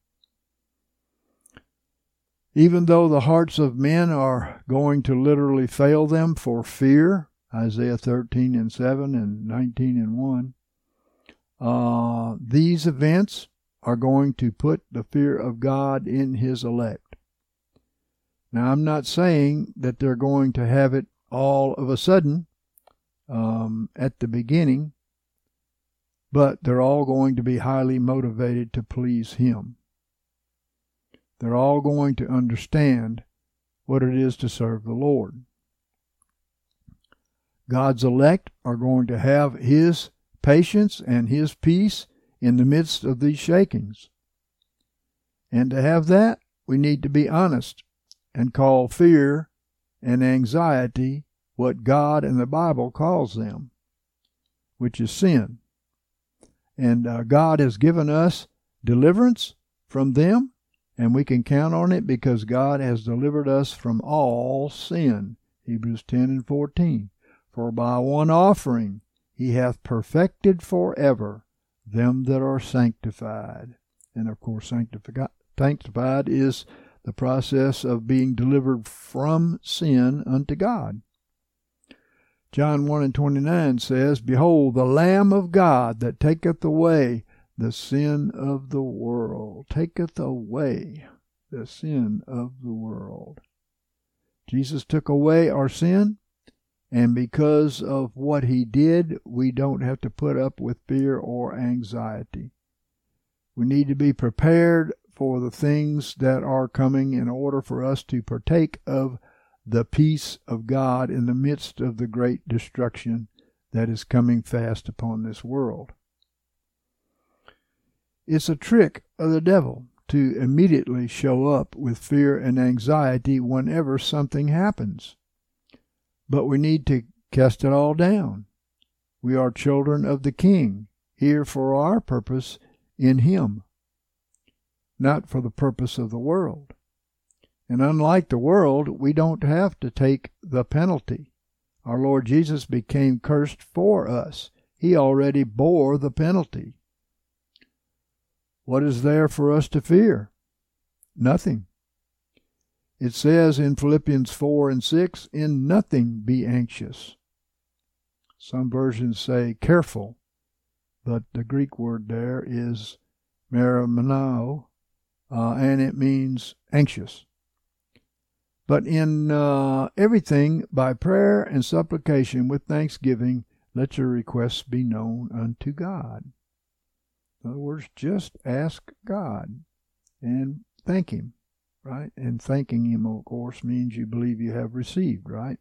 Even though the hearts of men are going to literally fail them for fear, Isaiah thirteen and seven and nineteen and one, uh, these events are going to put the fear of God in his elect. Now, I'm not saying that they're going to have it all of a sudden um, at the beginning, but they're all going to be highly motivated to please him. They're all going to understand what it is to serve the Lord. God's elect are going to have his patience and His peace in the midst of these shakings. And to have that, we need to be honest and call fear and anxiety what God and the Bible calls them, which is sin. And uh, God has given us deliverance from them, and we can count on it because God has delivered us from all sin. Hebrews ten and fourteen. For by one offering He hath perfected forever them that are sanctified. And of course, sanctified, sanctified is the process of being delivered from sin unto God. John one and twenty-nine says, Behold, the Lamb of God that taketh away the sin of the world. Taketh away the sin of the world. Jesus took away our sin, and because of what He did, we don't have to put up with fear or anxiety. We need to be prepared for the things that are coming in order for us to partake of the peace of God in the midst of the great destruction that is coming fast upon this world. It's a trick of the devil to immediately show up with fear and anxiety whenever something happens. But we need to cast it all down. We are children of the King, here for our purpose in Him, not for the purpose of the world. And unlike the world, we don't have to take the penalty. Our Lord Jesus became cursed for us. He already bore the penalty. What is there for us to fear? Nothing. It says in Philippians four and six, In nothing be anxious. Some versions say careful, but the Greek word there is merimnao, uh, and it means anxious. But in uh, everything, by prayer and supplication with thanksgiving, let your requests be known unto God. In other words, just ask God and thank Him, right? And thanking Him, of course, means you believe you have received, right?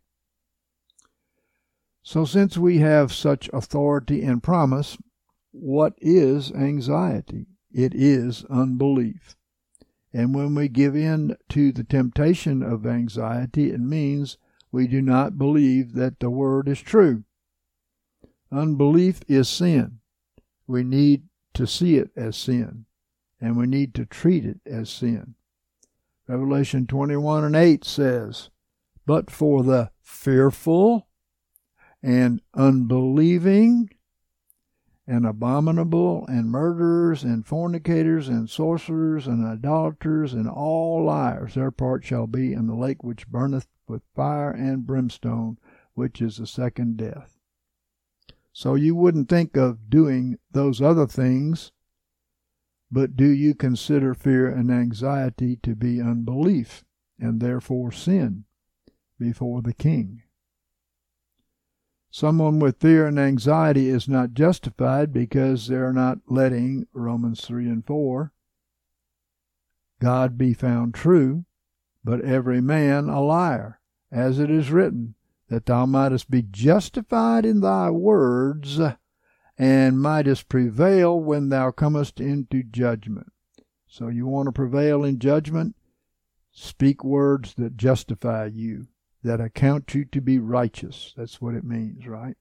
So since we have such authority and promise, what is anxiety? It is unbelief. And when we give in to the temptation of anxiety, it means we do not believe that the Word is true. Unbelief is sin. We need to see it as sin, and we need to treat it as sin. Revelation twenty-one and eight says, But for the fearful and unbelieving and abominable and murderers and fornicators and sorcerers and idolaters and all liars, their part shall be in the lake which burneth with fire and brimstone, which is the second death. So you wouldn't think of doing those other things, but do you consider fear and anxiety to be unbelief, and therefore sin before the King? Someone with fear and anxiety is not justified because they're not letting, Romans three and four, God be found true, but every man a liar, as it is written, that thou mightest be justified in thy words, and mightest prevail when thou comest into judgment. So you want to prevail in judgment? Speak words that justify you, that account you to be righteous. That's what it means, right?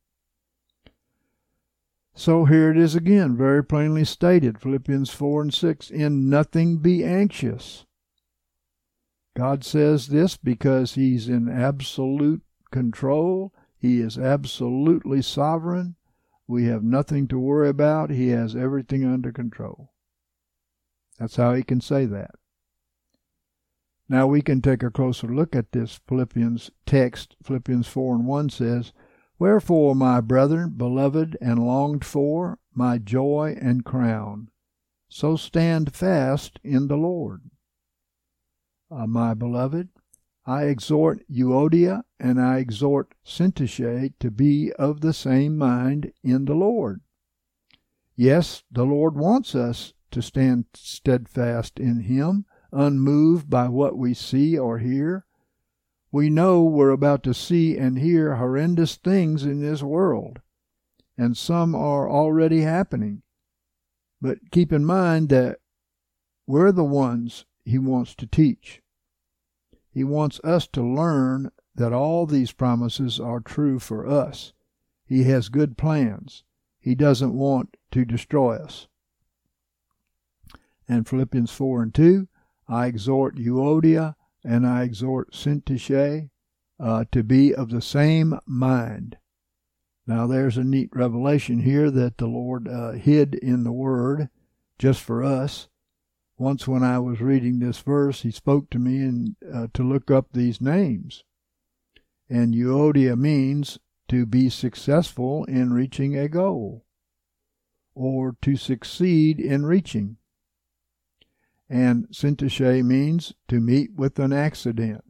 So here it is again, very plainly stated, Philippians four and six, In nothing be anxious. God says this because He's in absolute control. He is absolutely sovereign. We have nothing to worry about. He has everything under control. That's how He can say that. Now we can take a closer look at this Philippians text. Philippians four and one says, Wherefore, my brethren, beloved and longed for, my joy and crown, so stand fast in the Lord. Uh, my beloved, I exhort Euodia and I exhort Syntyche to be of the same mind in the Lord. Yes, the Lord wants us to stand steadfast in Him, unmoved by what we see or hear. We know we're about to see and hear horrendous things in this world, and some are already happening. But keep in mind that we're the ones he wants to teach. He wants us to learn that all these promises are true for us. He has good plans. He doesn't want to destroy us. And Philippians four and two, I exhort Euodia and I exhort Syntyche uh, to be of the same mind. Now there's a neat revelation here that the Lord uh, hid in the Word just for us. Once when I was reading this verse, he spoke to me and uh, to look up these names. And Euodia means to be successful in reaching a goal, or to succeed in reaching. And Syntyche means to meet with an accident.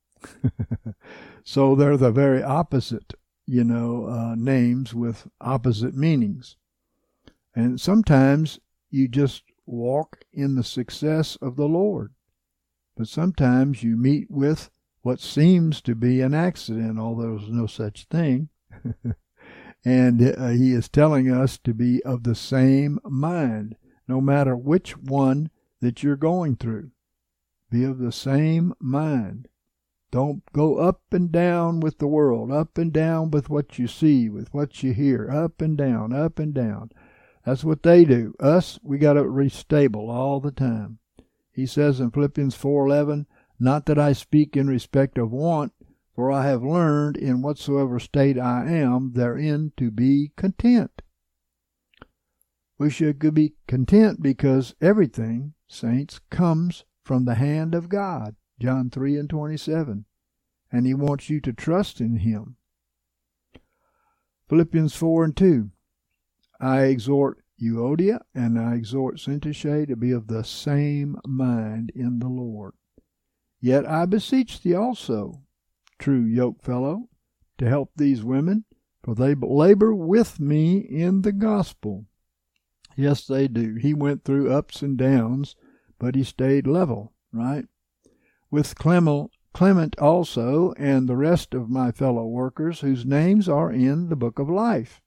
So they're the very opposite, you know, uh, names with opposite meanings. And sometimes you just walk in the success of the Lord. But sometimes you meet with what seems to be an accident, although there's no such thing. And uh, he is telling us to be of the same mind, no matter which one that you're going through. Be of the same mind. Don't go up and down with the world, up and down with what you see, with what you hear, up and down, up and down. That's what they do. Us, we got to be stable all the time. He says in Philippians four eleven, not that I speak in respect of want, for I have learned in whatsoever state I am therein to be content. We should be content because everything, saints, comes from the hand of God. John three and twenty-seven. And he wants you to trust in him. Philippians four and two. I exhort Euodia and I exhort Syntyche to be of the same mind in the Lord. Yet I beseech thee also, true yokefellow, to help these women, for they labor with me in the gospel. Yes, they do. He went through ups and downs, but he stayed level, right? With Clement, Clement also, and the rest of my fellow workers, whose names are in the book of life.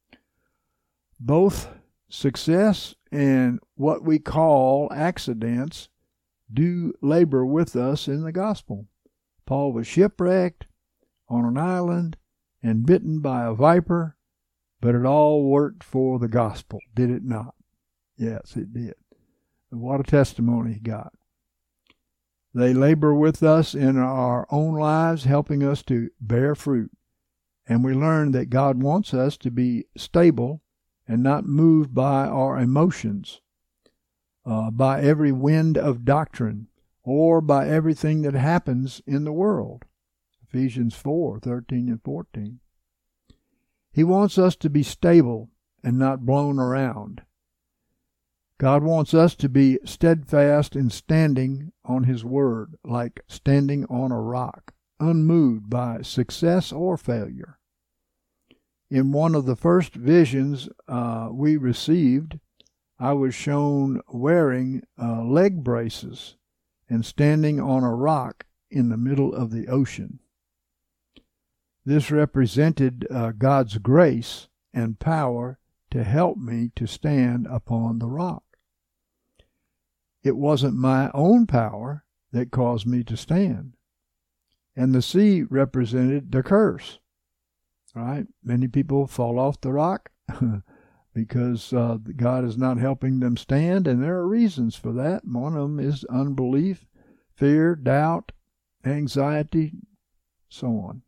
Both success and what we call accidents do labor with us in the gospel. Paul was shipwrecked on an island and bitten by a viper, but it all worked for the gospel, did it not? Yes, it did. What a testimony he got. They labor with us in our own lives, helping us to bear fruit. And we learn that God wants us to be stable and not moved by our emotions, uh, by every wind of doctrine, or by everything that happens in the world. Ephesians four, thirteen and fourteen. He wants us to be stable and not blown around. God wants us to be steadfast in standing on his word, like standing on a rock, unmoved by success or failure. In one of the first visions uh, we received, I was shown wearing uh, leg braces and standing on a rock in the middle of the ocean. This represented uh, God's grace and power to help me to stand upon the rock. It wasn't my own power that caused me to stand. And the sea represented the curse. Right? Many people fall off the rock because uh, God is not helping them stand, and there are reasons for that. One of them is unbelief, fear, doubt, anxiety, so on.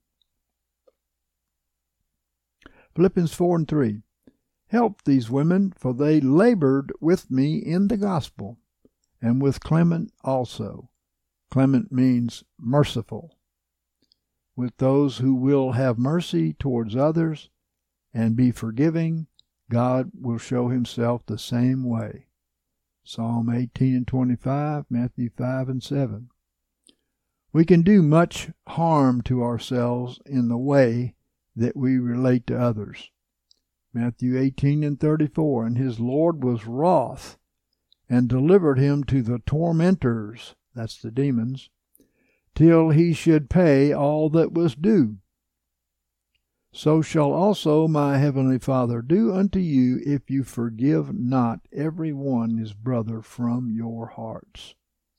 Philippians four and three. Help these women, for they labored with me in the gospel, and with Clement also. Clement means merciful. With those who will have mercy towards others and be forgiving, God will show himself the same way. Psalm eighteen and twenty-five, Matthew five and seven. We can do much harm to ourselves in the way that we relate to others. Matthew eighteen and thirty-four, and his Lord was wroth and delivered him to the tormentors, that's the demons, till he should pay all that was due. so shall also my heavenly Father do unto you, if you forgive not every one his brother from your hearts.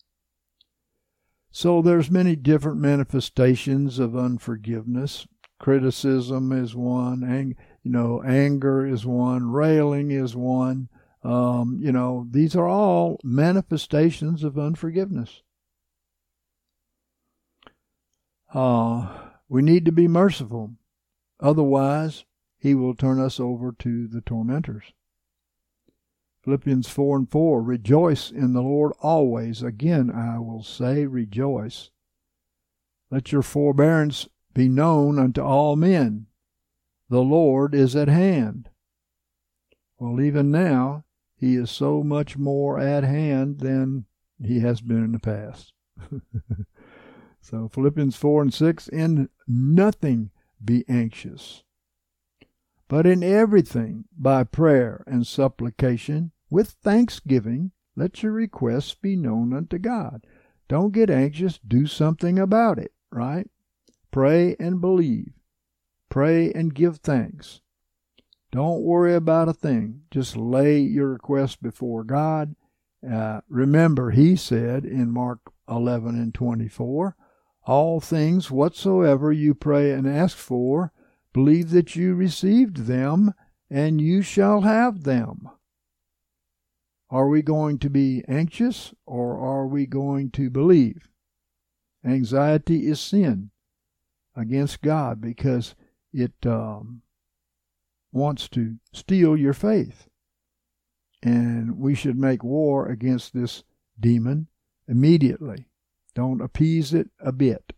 So there's many different manifestations of unforgiveness. Criticism is one, ang- you know, anger is one, railing is one. Um, you know, these are all manifestations of unforgiveness. Uh, we need to be merciful. Otherwise, he will turn us over to the tormentors. Philippians four and four, rejoice in the Lord always. Again, I will say, rejoice. Let your forbearance be known unto all men. The Lord is at hand. Well, even now, he is so much more at hand than he has been in the past. So Philippians four and six, in nothing be anxious, but in everything by prayer and supplication with thanksgiving let your requests be known unto God. Don't get anxious, do something about it, right? Pray and believe. Pray and give thanks. Don't worry about a thing. Just lay your request before God. Uh, remember, he said in Mark eleven and twenty-four, all things whatsoever you pray and ask for, believe that you received them, and you shall have them. Are we going to be anxious, or are we going to believe? Anxiety is sin against God because it um, wants to steal your faith. And we should make war against this demon immediately. Don't appease it a bit.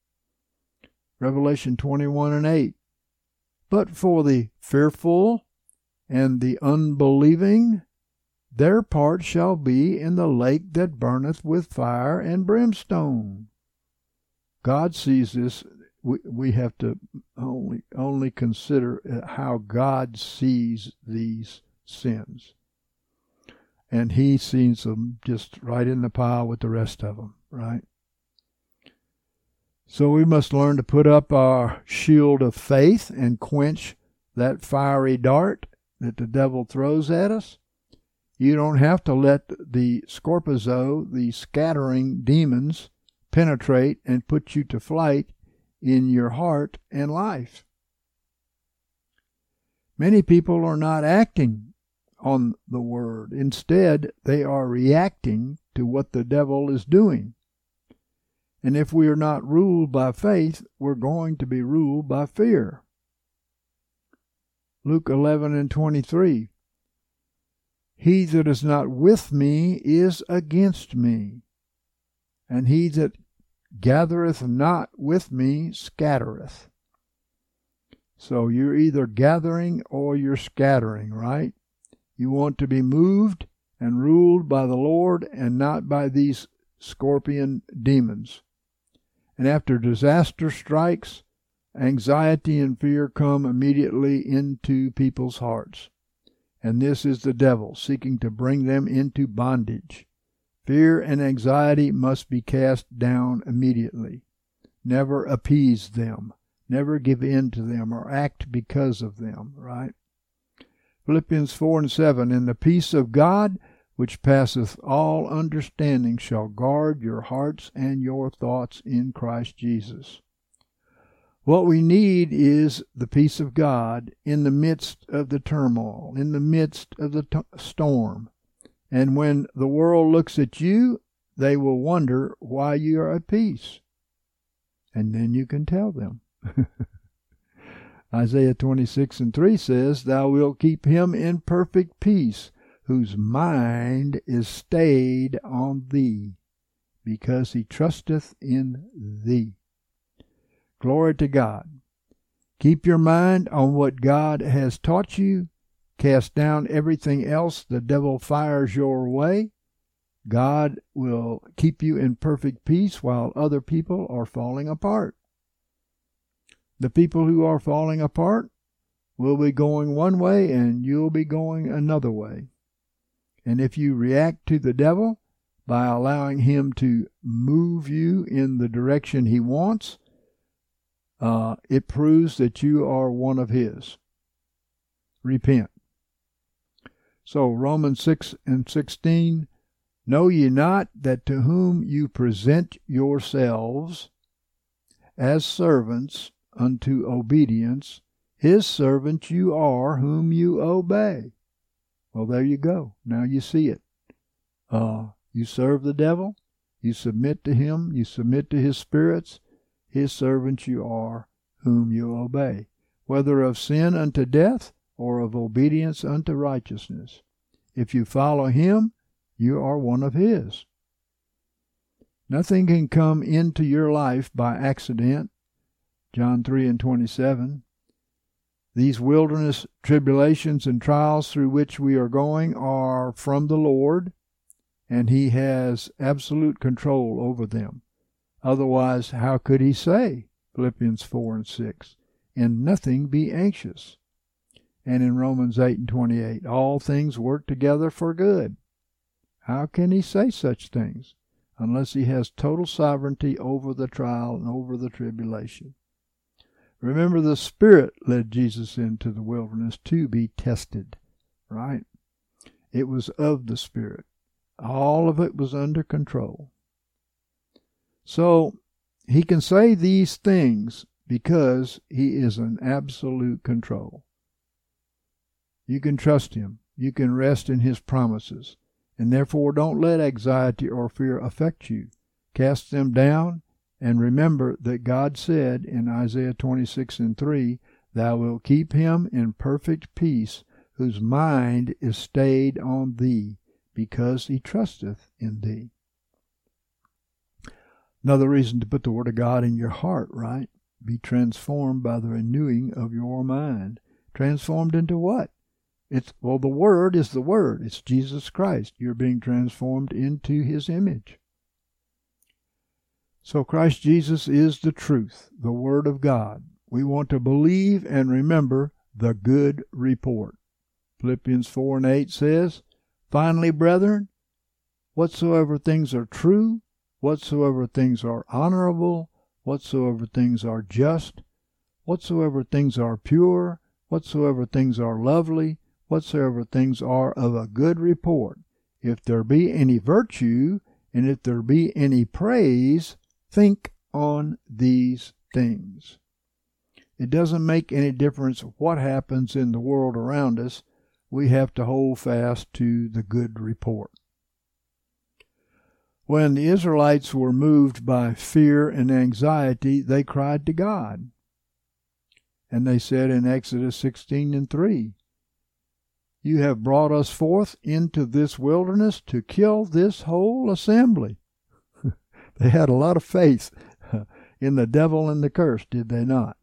Revelation twenty-one and eight. But for the fearful and the unbelieving, their part shall be in the lake that burneth with fire and brimstone. God sees this. We, we have to only, only consider how God sees these sins. And he sees them just right in the pile with the rest of them, right? So we must learn to put up our shield of faith and quench that fiery dart that the devil throws at us. You don't have to let the scorpizo, the scattering demons, penetrate and put you to flight in your heart and life. Many people are not acting on the word. Instead, they are reacting to what the devil is doing. And if we are not ruled by faith, we're going to be ruled by fear. Luke eleven and twenty-three. He that is not with me is against me, and he that gathereth not with me scattereth. So you're either gathering or you're scattering, right? You want to be moved and ruled by the Lord and not by these scorpion demons. And after disaster strikes, anxiety and fear come immediately into people's hearts. And this is the devil seeking to bring them into bondage. Fear and anxiety must be cast down immediately. Never appease them. Never give in to them or act because of them, right? Philippians four and seven, and the peace of God, which passeth all understanding, shall guard your hearts and your thoughts in Christ Jesus. What we need is the peace of God in the midst of the turmoil, in the midst of the t- storm. And when the world looks at you, they will wonder why you are at peace. And then you can tell them. Isaiah twenty-six and three says, Thou wilt keep him in perfect peace, whose mind is stayed on thee, because he trusteth in thee. Glory to God. Keep your mind on what God has taught you. Cast down everything else the devil fires your way. God will keep you in perfect peace while other people are falling apart. The people who are falling apart will be going one way and you'll be going another way. And if you react to the devil by allowing him to move you in the direction he wants, uh, it proves that you are one of his. Repent. So Romans six and sixteen, know ye not that to whom you present yourselves as servants unto obedience, his servants you are whom you obey. Well, there you go. Now you see it. Uh, you serve the devil, you submit to him, you submit to his spirits, his servants you are whom you obey, whether of sin unto death or of obedience unto righteousness. If you follow him, you are one of his. Nothing can come into your life by accident. John three and twenty-seven. These wilderness tribulations and trials through which we are going are from the Lord, and he has absolute control over them. Otherwise, how could he say, Philippians four and six, in nothing be anxious? And in Romans eight and twenty-eight, all things work together for good. How can he say such things unless he has total sovereignty over the trial and over the tribulation? Remember, the Spirit led Jesus into the wilderness to be tested, right? It was of the Spirit. All of it was under control. So he can say these things because he is in absolute control. You can trust him. You can rest in his promises. And therefore don't let anxiety or fear affect you. Cast them down, and remember that God said in Isaiah twenty-six and three, Thou wilt keep him in perfect peace, whose mind is stayed on thee, because he trusteth in thee. Another reason to put the Word of God in your heart, right? Be transformed by the renewing of your mind. Transformed into what? It's, well, the Word is the Word. It's Jesus Christ. You're being transformed into his image. So Christ Jesus is the truth, the Word of God. We want to believe and remember the good report. Philippians four and eight says, Finally, brethren, whatsoever things are true, whatsoever things are honorable, whatsoever things are just, whatsoever things are pure, whatsoever things are lovely, whatsoever things are of a good report, if there be any virtue, and if there be any praise, think on these things. It doesn't make any difference what happens in the world around us. We have to hold fast to the good report. When the Israelites were moved by fear and anxiety, they cried to God. And they said in Exodus sixteen and three, You have brought us forth into this wilderness to kill this whole assembly. They had a lot of faith in the devil and the curse, did they not?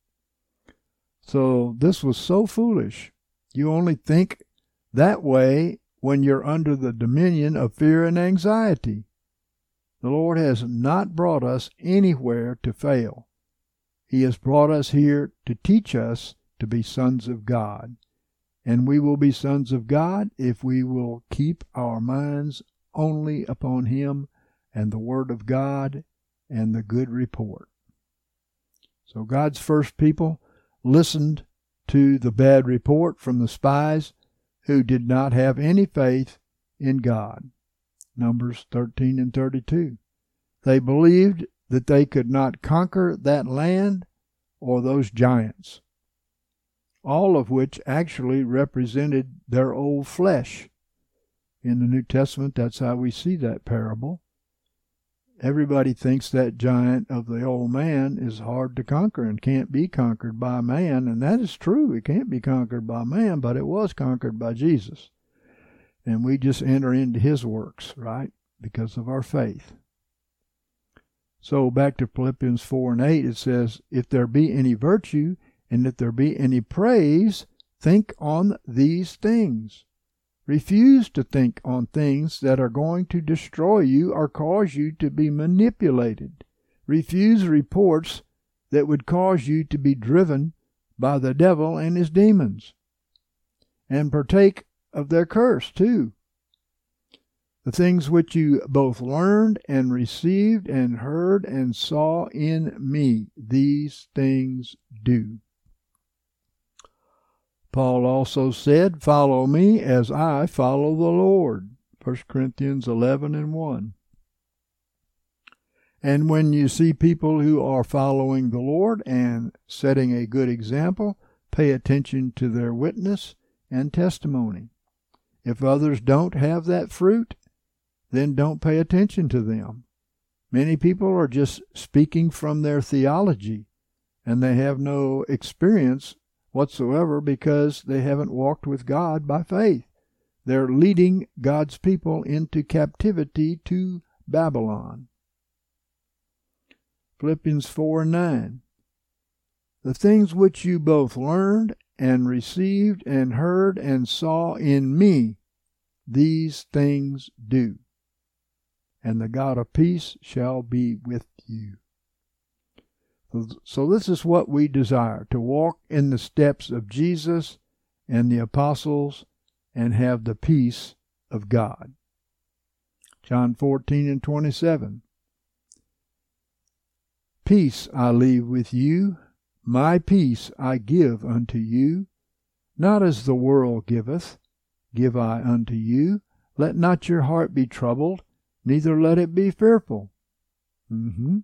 So this was so foolish. You only think that way when you're under the dominion of fear and anxiety. The Lord has not brought us anywhere to fail. He has brought us here to teach us to be sons of God. And we will be sons of God if we will keep our minds only upon him and the Word of God and the good report. So God's first people listened to the bad report from the spies who did not have any faith in God. Numbers thirteen and thirty-two. They believed that they could not conquer that land or those giants, all of which actually represented their old flesh. In the New Testament, that's how we see that parable. Everybody thinks that giant of the old man is hard to conquer and can't be conquered by man, and that is true. It can't be conquered by man, but it was conquered by Jesus. And we just enter into his works, right, because of our faith. So back to Philippians four and eight, it says, If there be any virtue, and if there be any praise, think on these things. Refuse to think on things that are going to destroy you or cause you to be manipulated. Refuse reports that would cause you to be driven by the devil and his demons. And partake of their curse too. The things which you both learned and received and heard and saw in me, these things do. Paul also said, follow me as I follow the Lord. First Corinthians eleven and one. And when you see people who are following the Lord and setting a good example, pay attention to their witness and testimony. If others don't have that fruit, then don't pay attention to them. Many people are just speaking from their theology, and they have no experience whatsoever because they haven't walked with God by faith. They're leading God's people into captivity to Babylon. Philippians four and nine. The things which you both learned and received and heard and saw in me, these things do. And the God of peace shall be with you. So this is what we desire, to walk in the steps of Jesus and the apostles and have the peace of God. John fourteen and twenty-seven. Peace I leave with you, my peace I give unto you. Not as the world giveth, give I unto you. Let not your heart be troubled, neither let it be fearful. Mm-hmm.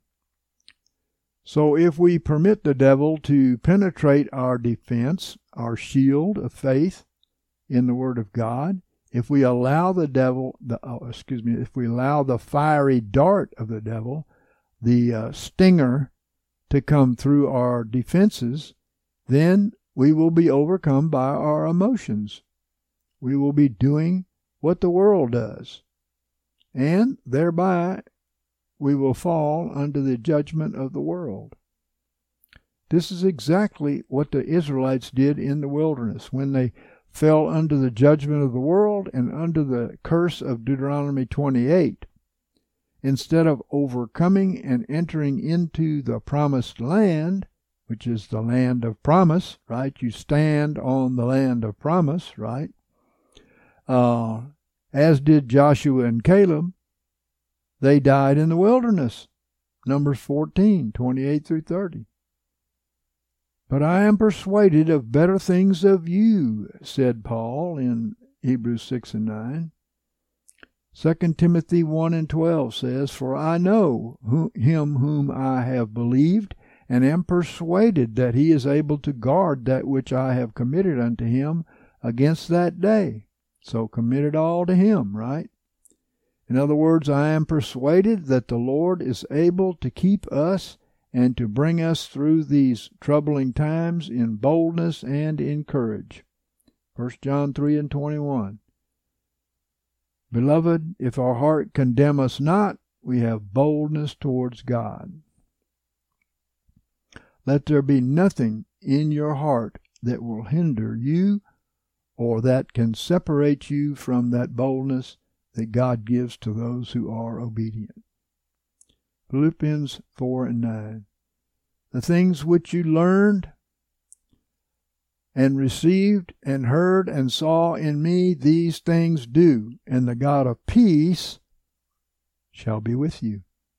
So if we permit the devil to penetrate our defense, our shield of faith in the Word of God, if we allow the devil, the, oh, excuse me, if we allow the fiery dart of the devil, the uh, stinger, to come through our defenses, then we will be overcome by our emotions. We will be doing what the world does, and thereby we will fall under the judgment of the world. This is exactly what the Israelites did in the wilderness when they fell under the judgment of the world and under the curse of Deuteronomy twenty-eight. Instead of overcoming and entering into the promised land, which is the land of promise, right? You stand on the land of promise, right? Uh, as did Joshua and Caleb, they died in the wilderness. Numbers fourteen, twenty-eight through thirty. But I am persuaded of better things of you, said Paul in Hebrews six and nine. Second Timothy one and twelve says, For I know who, him whom I have believed, and am persuaded that he is able to guard that which I have committed unto him against that day. So commit it all to him, right? In other words, I am persuaded that the Lord is able to keep us and to bring us through these troubling times in boldness and in courage. First John three and twenty-one. Beloved, if our heart condemn us not, we have boldness towards God. Let there be nothing in your heart that will hinder you or that can separate you from that boldness that God gives to those who are obedient. Philippians four and nine. The things which you learned and received and heard and saw in me, these things do, and the God of peace shall be with you.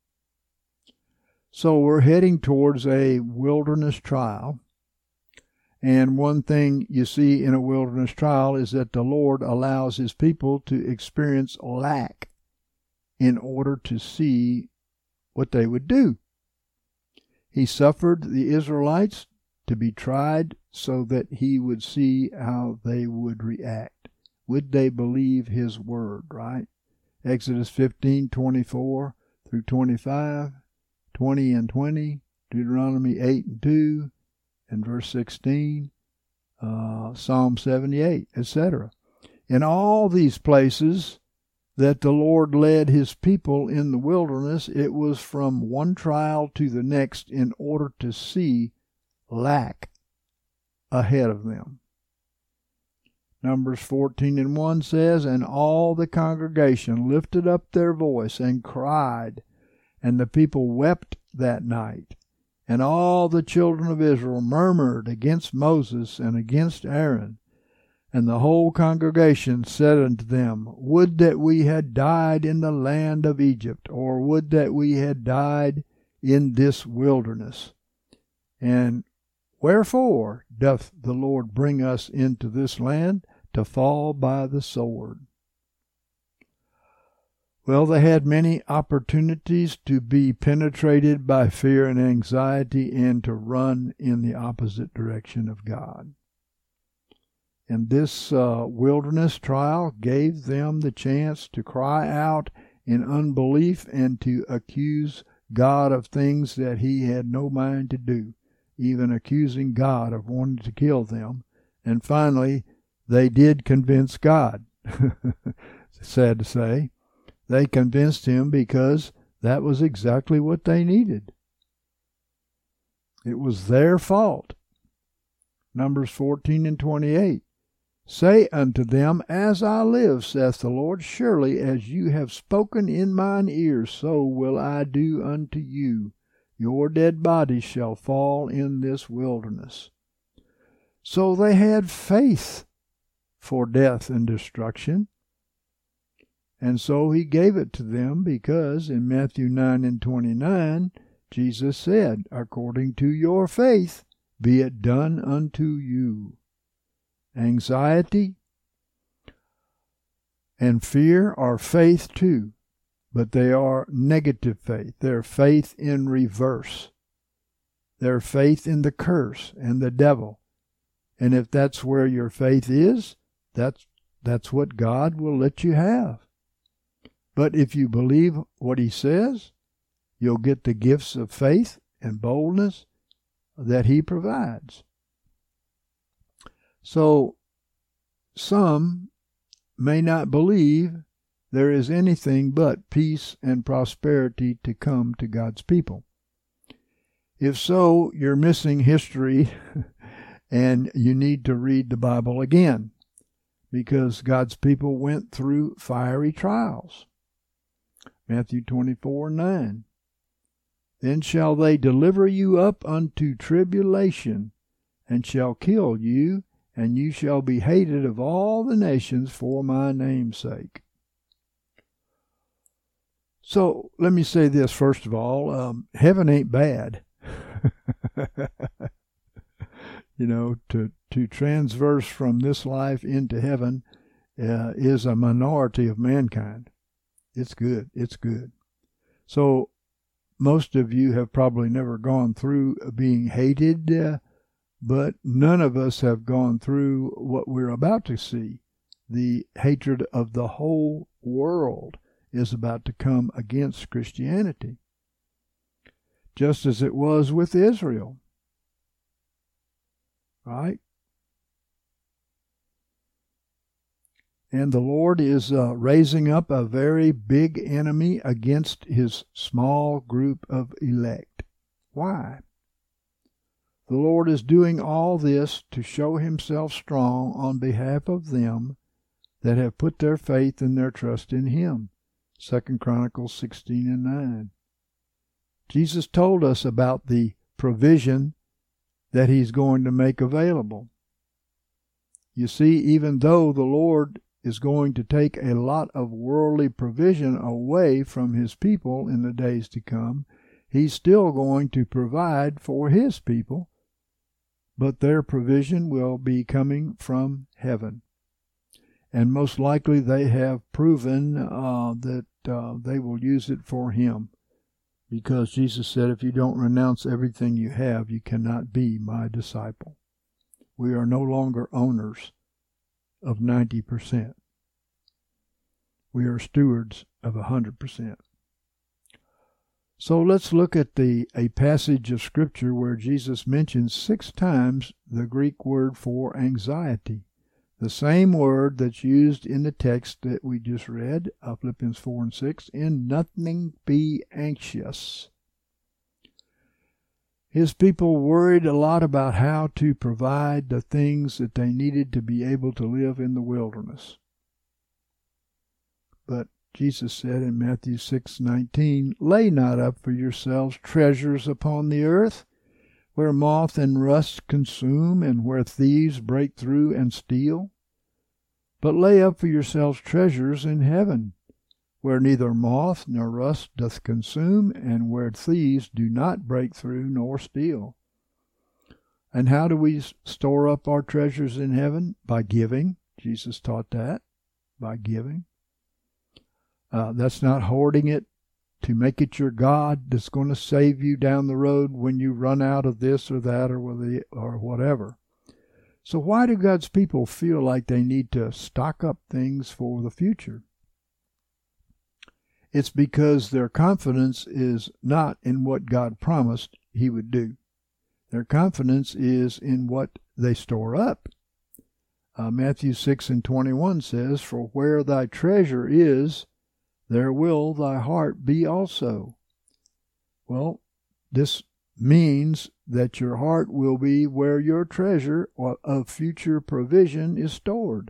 So we're heading towards a wilderness trial. And one thing you see in a wilderness trial is that the Lord allows his people to experience lack in order to see what they would do. He suffered the Israelites to be tried so that he would see how they would react. Would they believe his word, right? Exodus fifteen, twenty-four through twenty-five, twenty and twenty, Deuteronomy eight and two, and verse sixteen, uh, Psalm seventy-eight, et cetera. In all these places that the Lord led his people in the wilderness, it was from one trial to the next in order to see lack ahead of them. Numbers fourteen and one says, And all the congregation lifted up their voice and cried, and the people wept that night. And all the children of Israel murmured against Moses and against Aaron. And the whole congregation said unto them, Would that we had died in the land of Egypt, or would that we had died in this wilderness. And wherefore doth the Lord bring us into this land to fall by the sword? Well, they had many opportunities to be penetrated by fear and anxiety and to run in the opposite direction of God. And this uh, wilderness trial gave them the chance to cry out in unbelief and to accuse God of things that he had no mind to do, even accusing God of wanting to kill them. And finally, they did convince God. Sad to say. They convinced him because that was exactly what they needed. It was their fault. Numbers fourteen and twenty-eight. Say unto them, As I live, saith the Lord, surely as you have spoken in mine ears, so will I do unto you. Your dead bodies shall fall in this wilderness. So they had faith for death and destruction. And so he gave it to them because in Matthew nine and twenty-nine, Jesus said, According to your faith, be it done unto you. Anxiety and fear are faith too, but they are negative faith. They're faith in reverse. They're faith in the curse and the devil. And if that's where your faith is, that's, that's what God will let you have. But if you believe what he says, you'll get the gifts of faith and boldness that he provides. So, some may not believe there is anything but peace and prosperity to come to God's people. If so, you're missing history and you need to read the Bible again, because God's people went through fiery trials. Matthew twenty-four, nine. Then shall they deliver you up unto tribulation, and shall kill you, and you shall be hated of all the nations for my name's sake. So, let me say this first of all. Um, heaven ain't bad. You know, to, to transverse from this life into heaven uh, is a minority of mankind. It's good. It's good. So, most of you have probably never gone through being hated, uh, but none of us have gone through what we're about to see. The hatred of the whole world is about to come against Christianity, just as it was with Israel. Right? And the Lord is uh, raising up a very big enemy against his small group of elect. Why? The Lord is doing all this to show himself strong on behalf of them that have put their faith and their trust in him. Second Chronicles sixteen and nine. Jesus told us about the provision that he's going to make available. You see, even though the Lord is going to take a lot of worldly provision away from his people in the days to come, he's still going to provide for his people, but their provision will be coming from heaven. And most likely they have proven uh, that uh, they will use it for him, because Jesus said, if you don't renounce everything you have, you cannot be my disciple. We are no longer owners of ninety percent. We are stewards of one hundred percent. So let's look at the a passage of Scripture where Jesus mentions six times the Greek word for anxiety. The same word that's used in the text that we just read, uh, Philippians four and six, in nothing be anxious. His people worried a lot about how to provide the things that they needed to be able to live in the wilderness. But Jesus said in Matthew six nineteen, lay not up for yourselves treasures upon the earth, where moth and rust consume, and where thieves break through and steal. But lay up for yourselves treasures in heaven, where neither moth nor rust doth consume, and where thieves do not break through nor steal. And how do we store up our treasures in heaven? By giving. Jesus taught that. By giving. Uh, that's not hoarding it to make it your God that's going to save you down the road when you run out of this or that or, with or whatever. So why do God's people feel like they need to stock up things for the future? It's because their confidence is not in what God promised He would do. Their confidence is in what they store up. Uh, Matthew six and twenty-one says, "For where thy treasure is, there will thy heart be also." Well, this means that your heart will be where your treasure of future provision is stored.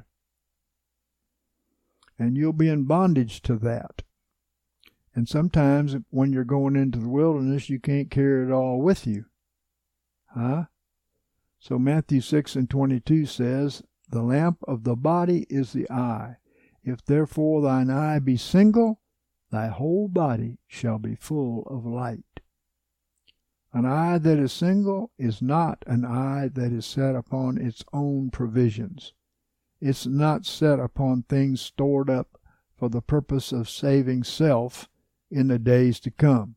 And you'll be in bondage to that. And sometimes when you're going into the wilderness, you can't carry it all with you. Huh? So Matthew six and twenty-two says, "The lamp of the body is the eye. If therefore thine eye be single, thy whole body shall be full of light." An eye that is single is not an eye that is set upon its own provisions. It's not set upon things stored up for the purpose of saving self in the days to come.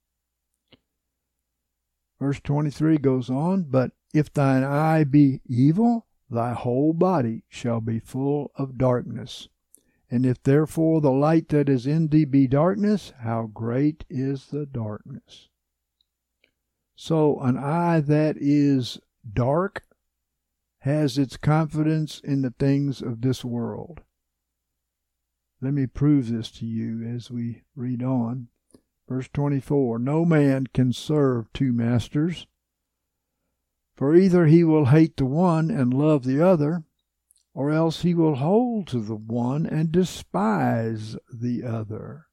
Verse twenty-three goes on, "But if thine eye be evil, thy whole body shall be full of darkness. And if therefore the light that is in thee be darkness, how great is the darkness." So an eye that is dark has its confidence in the things of this world. Let me prove this to you as we read on. Verse twenty-four, "No man can serve two masters, for either he will hate the one and love the other, or else he will hold to the one and despise the other."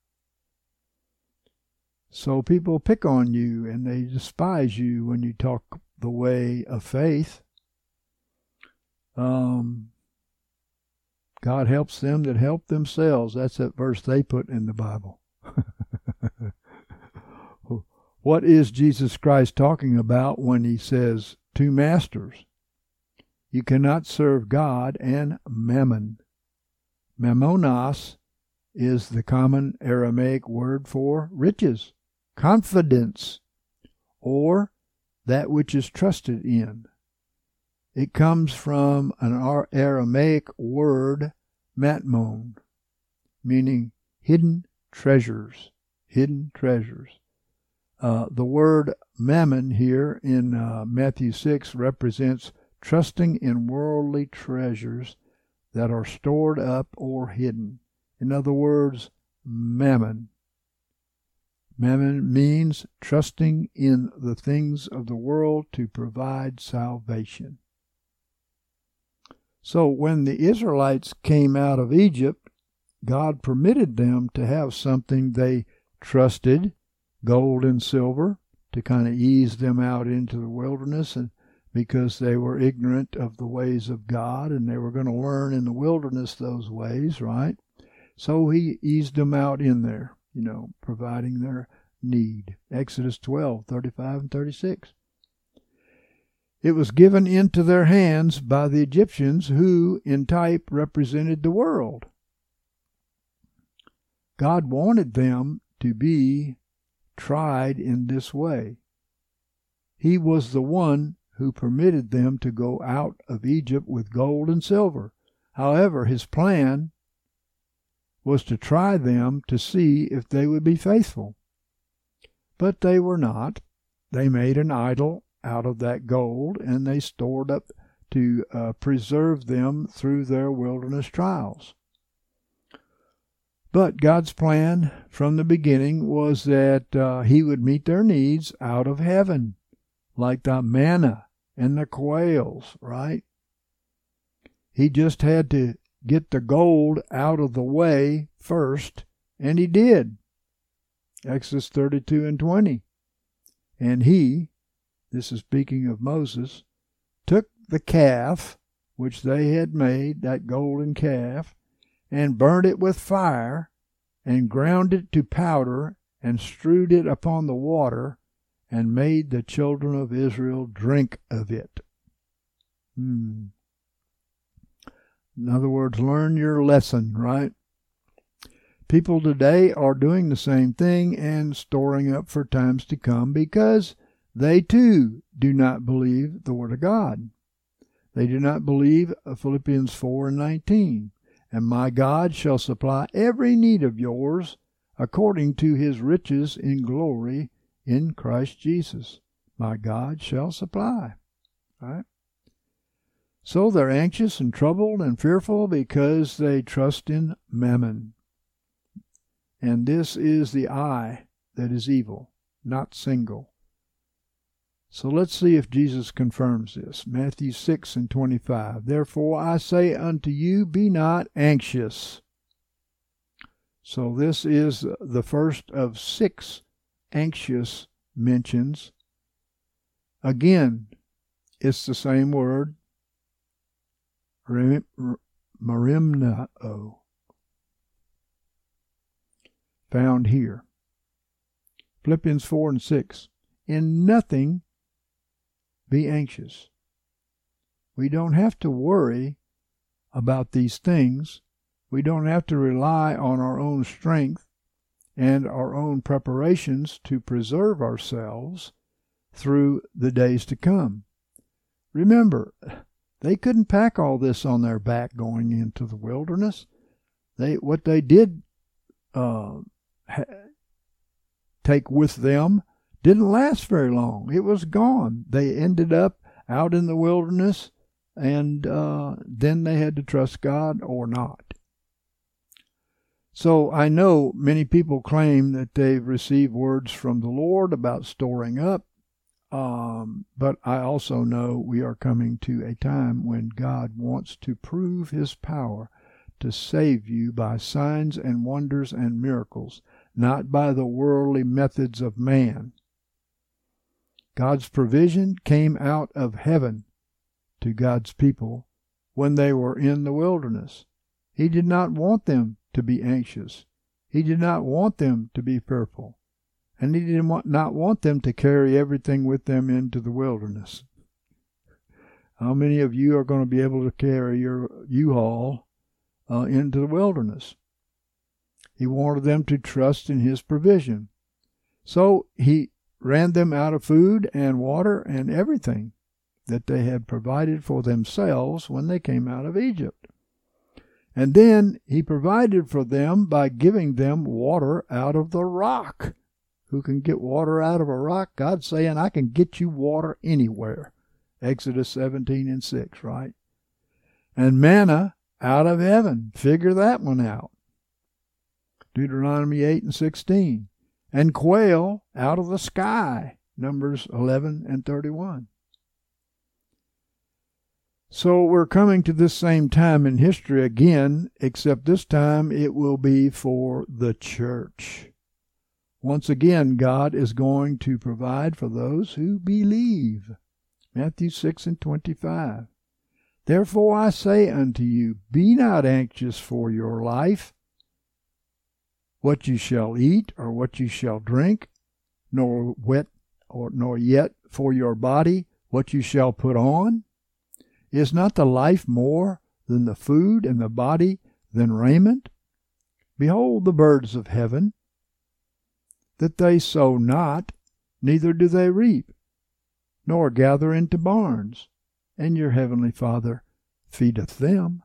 So people pick on you and they despise you when you talk the way of faith. Um, God helps them that help themselves. That's that verse they put in the Bible. What is Jesus Christ talking about when he says two masters? You cannot serve God and mammon. Mammonos is the common Aramaic word for riches, confidence, or that which is trusted in. It comes from an Aramaic word, matmon, meaning hidden treasures, hidden treasures. Uh, the word mammon here in uh, Matthew six represents trusting in worldly treasures that are stored up or hidden. In other words, mammon. Mammon means trusting in the things of the world to provide salvation. So when the Israelites came out of Egypt, God permitted them to have something they trusted, gold and silver, to kind of ease them out into the wilderness, and because they were ignorant of the ways of God and they were going to learn in the wilderness those ways, right? So he eased them out in there, you know, providing their need. Exodus twelve, thirty-five and thirty-six. It was given into their hands by the Egyptians, who in type represented the world. God wanted them to be tried in this way. He was the one who permitted them to go out of Egypt with gold and silver. However, his plan was to try them to see if they would be faithful. But they were not. They made an idol out of that gold, and they stored up to uh, preserve them through their wilderness trials. But God's plan from the beginning was that uh, he would meet their needs out of heaven, like the manna and the quails, right? He just had to get the gold out of the way first, and he did. Exodus thirty-two and twenty. And he, this is speaking of Moses, took the calf which they had made, that golden calf, and burnt it with fire, and ground it to powder, and strewed it upon the water, and made the children of Israel drink of it. Hmm. In other words, learn your lesson, right? People today are doing the same thing and storing up for times to come because they too do not believe the Word of God. They do not believe Philippians four and nineteen. And my God shall supply every need of yours according to his riches in glory in Christ Jesus. My God shall supply. Right? So they're anxious and troubled and fearful because they trust in mammon. And this is the I that is evil, not single. So let's see if Jesus confirms this. Matthew six and twenty-five. Therefore I say unto you, be not anxious. So this is the first of six anxious mentions. Again, it's the same word, merimnao, found here. Philippians four and six. In nothing be anxious. We don't have to worry about these things. We don't have to rely on our own strength and our own preparations to preserve ourselves through the days to come. Remember, they couldn't pack all this on their back going into the wilderness. They what they did uh, ha- take with them didn't last very long. It was gone. They ended up out in the wilderness, and uh, then they had to trust God or not. So I know many people claim that they've received words from the Lord about storing up, um, but I also know we are coming to a time when God wants to prove his power to save you by signs and wonders and miracles, not by the worldly methods of man. God's provision came out of heaven to God's people when they were in the wilderness. He did not want them to be anxious. He did not want them to be fearful. And he did not want them to carry everything with them into the wilderness. How many of you are going to be able to carry your U-Haul uh, into the wilderness? He wanted them to trust in his provision. So he ran them out of food and water and everything that they had provided for themselves when they came out of Egypt. And then he provided for them by giving them water out of the rock. Who can get water out of a rock? God's saying, I can get you water anywhere. Exodus seventeen and six, right? And manna out of heaven. Figure that one out. Deuteronomy eight and sixteen. And quail out of the sky. Numbers eleven and thirty-one. So we're coming to this same time in history again, except this time it will be for the church. Once again, God is going to provide for those who believe. Matthew six and twenty-five. Therefore I say unto you, be not anxious for your life, what you shall eat or what you shall drink, nor wet or nor yet for your body what you shall put on. Is not the life more than the food, and the body than raiment? Behold the birds of heaven, that they sow not, neither do they reap, nor gather into barns, and your heavenly Father feedeth them.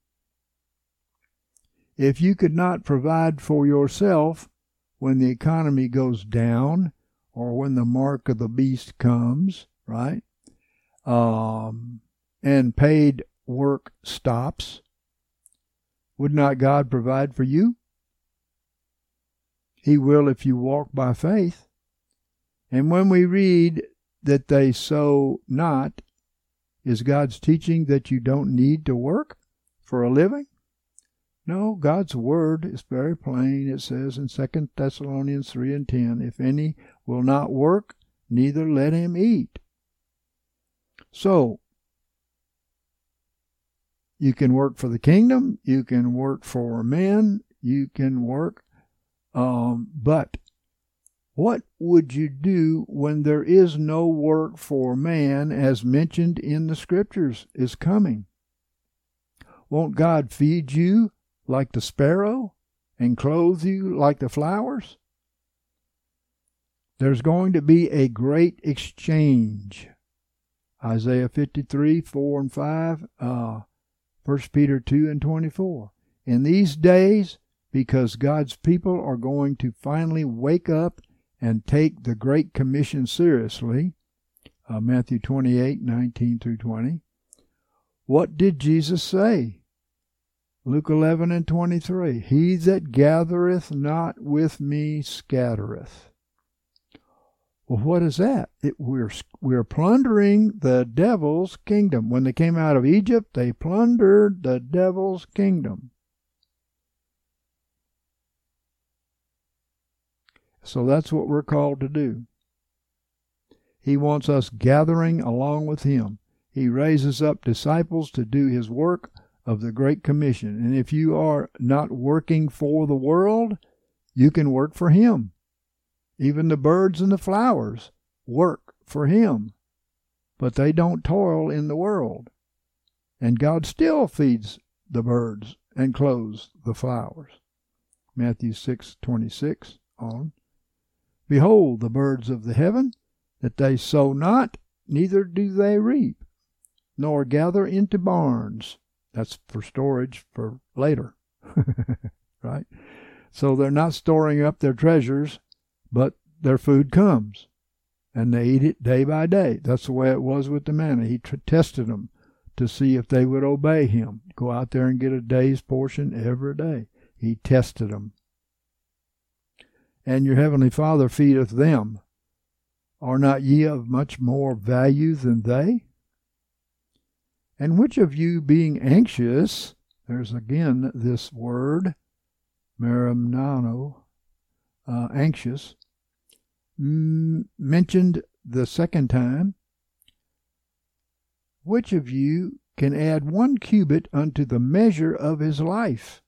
If you could not provide for yourself when the economy goes down or when the mark of the beast comes, right, um, and paid work stops, would not God provide for you? He will if you walk by faith. And when we read that they sow not, is God's teaching that you don't need to work for a living? No, God's word is very plain. It says in Second Thessalonians three and ten, if any will not work, neither let him eat. So, You can work for the kingdom. You can work for men. You can work. Um, but what would you do when there is no work for man, as mentioned in the scriptures, is coming? Won't God feed you like the sparrow and clothe you like the flowers? There's going to be a great exchange. Isaiah fifty-three, four and five, uh, First Peter two and twenty-four. In these days, because God's people are going to finally wake up and take the Great Commission seriously, uh, Matthew twenty-eight, nineteen through twenty. What did Jesus say? Luke eleven and twenty-three. He that gathereth not with me scattereth. Well, what is that? It, we're, we're plundering the devil's kingdom. When they came out of Egypt, they plundered the devil's kingdom. So that's what we're called to do. He wants us gathering along with him. He raises up disciples to do his work of the Great Commission. And if you are not working for the world, you can work for him. Even the birds and the flowers work for him, but they don't toil in the world. And God still feeds the birds and clothes the flowers. Matthew six twenty-six on. Behold the birds of the heaven, that they sow not, neither do they reap, nor gather into barns. That's for storage for later. Right? So they're not storing up their treasures, but their food comes, and they eat it day by day. That's the way it was with the manna. He t- tested them to see if they would obey him. Go out there and get a day's portion every day. He tested them. And your heavenly Father feedeth them. Are not ye of much more value than they? And which of you, being anxious, there's again this word, merimnano, uh, anxious, m- mentioned the second time, which of you can add one cubit unto the measure of his life?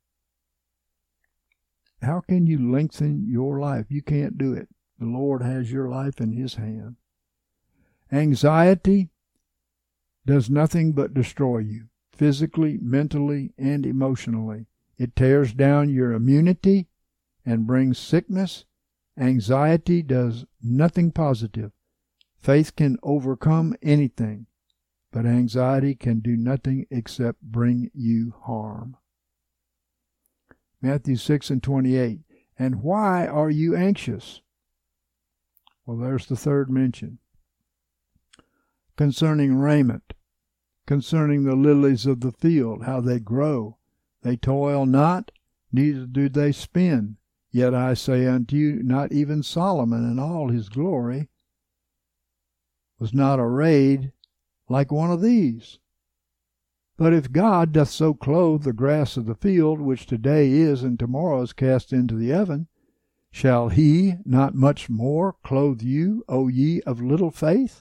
How can you lengthen your life? You can't do it. The Lord has your life in his hand. Anxiety does nothing but destroy you, physically, mentally, and emotionally. It tears down your immunity and brings sickness. Anxiety does nothing positive. Faith can overcome anything, but anxiety can do nothing except bring you harm. Matthew six and twenty-eight. And why are you anxious? Well, there's the third mention. Concerning raiment, concerning the lilies of the field, how they grow. They toil not, neither do they spin. Yet I say unto you, not even Solomon in all his glory was not arrayed like one of these. But if God doth so clothe the grass of the field, which today is and tomorrow is cast into the oven, shall he not much more clothe you, O ye of little faith?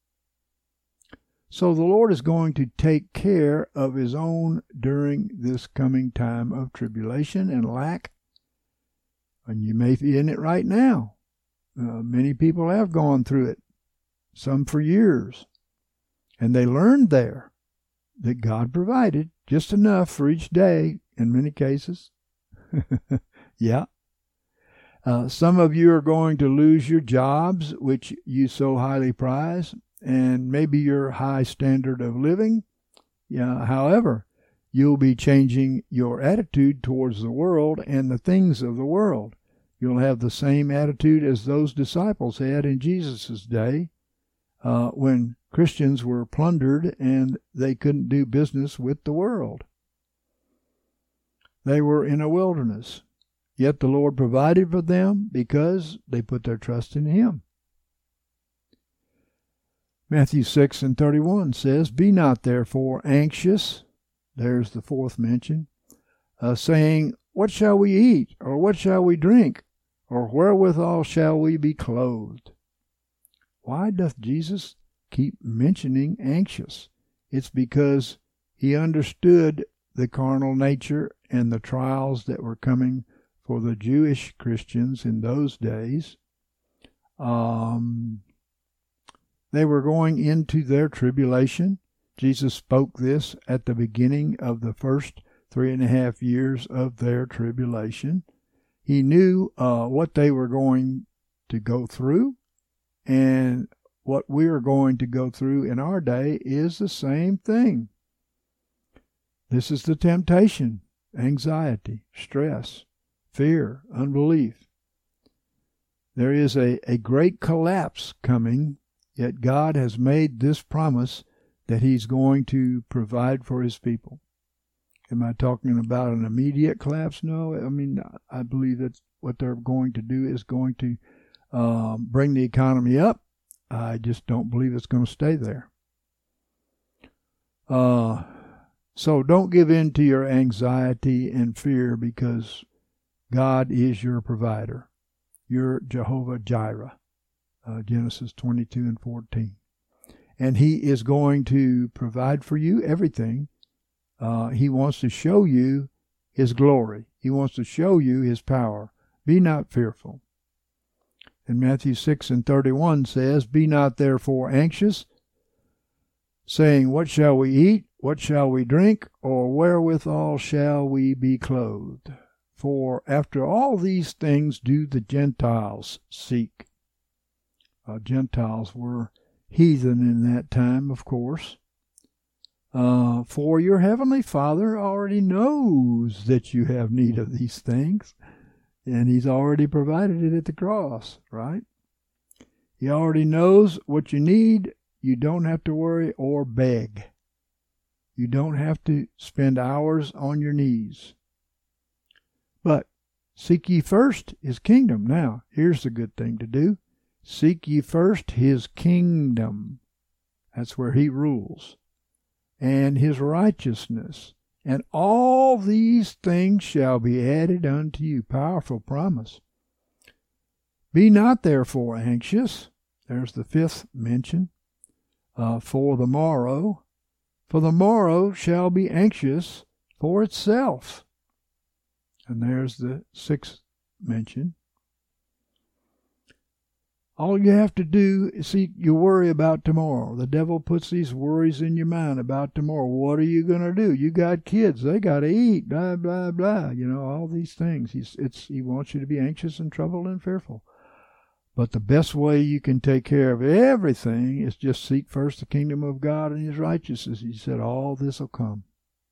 So the Lord is going to take care of his own during this coming time of tribulation and lack. And you may be in it right now. Uh, many people have gone through it, some for years. And they learned there that God provided just enough for each day in many cases. Yeah. Uh, some of you are going to lose your jobs, which you so highly prize, and maybe your high standard of living. Yeah. However, you'll be changing your attitude towards the world and the things of the world. You'll have the same attitude as those disciples had in Jesus' day, uh, when Christians were plundered and they couldn't do business with the world. They were in a wilderness. Yet the Lord provided for them because they put their trust in him. Matthew six and thirty-one says, Be not therefore anxious, there's the fourth mention, uh, saying, What shall we eat? Or what shall we drink? Or wherewithal shall we be clothed? Why doth Jesus keep mentioning anxious? It's because He understood the carnal nature and the trials that were coming for the Jewish Christians in those days. Um, they were going into their tribulation. Jesus spoke this at the beginning of the first three and a half years of their tribulation. He knew uh, what they were going to go through, and what we are going to go through in our day is the same thing. This is the temptation, anxiety, stress, fear, unbelief. There is a, a great collapse coming, yet God has made this promise that He's going to provide for His people. Am I talking about an immediate collapse? No, I mean, I believe that what they're going to do is going to um, bring the economy up. I just don't believe it's going to stay there. Uh, so don't give in to your anxiety and fear, because God is your provider. You're Jehovah Jireh, uh, Genesis twenty-two and fourteen. And He is going to provide for you everything. Uh, he wants to show you His glory. He wants to show you His power. Be not fearful. And Matthew six and thirty-one says, Be not therefore anxious, saying, What shall we eat? What shall we drink? Or wherewithal shall we be clothed? For after all these things do the Gentiles seek. Uh, Gentiles were heathen in that time, of course. Uh, for your heavenly Father already knows that you have need of these things, and He's already provided it at the cross, right? He already knows what you need. You don't have to worry or beg. You don't have to spend hours on your knees. But seek ye first His kingdom. Now, here's the good thing to do. Seek ye first His kingdom. That's where He rules. And His righteousness. And all these things shall be added unto you. Powerful promise. Be not therefore anxious. There's the fifth mention. Uh, for the morrow. For the morrow shall be anxious for itself. And there's the sixth mention. All you have to do is, see, you worry about tomorrow. The devil puts these worries in your mind about tomorrow. What are you going to do? You got kids. They got to eat, blah, blah, blah. You know, all these things. He's, it's, he wants you to be anxious and troubled and fearful. But the best way you can take care of everything is just seek first the kingdom of God and His righteousness. He said, all this will come.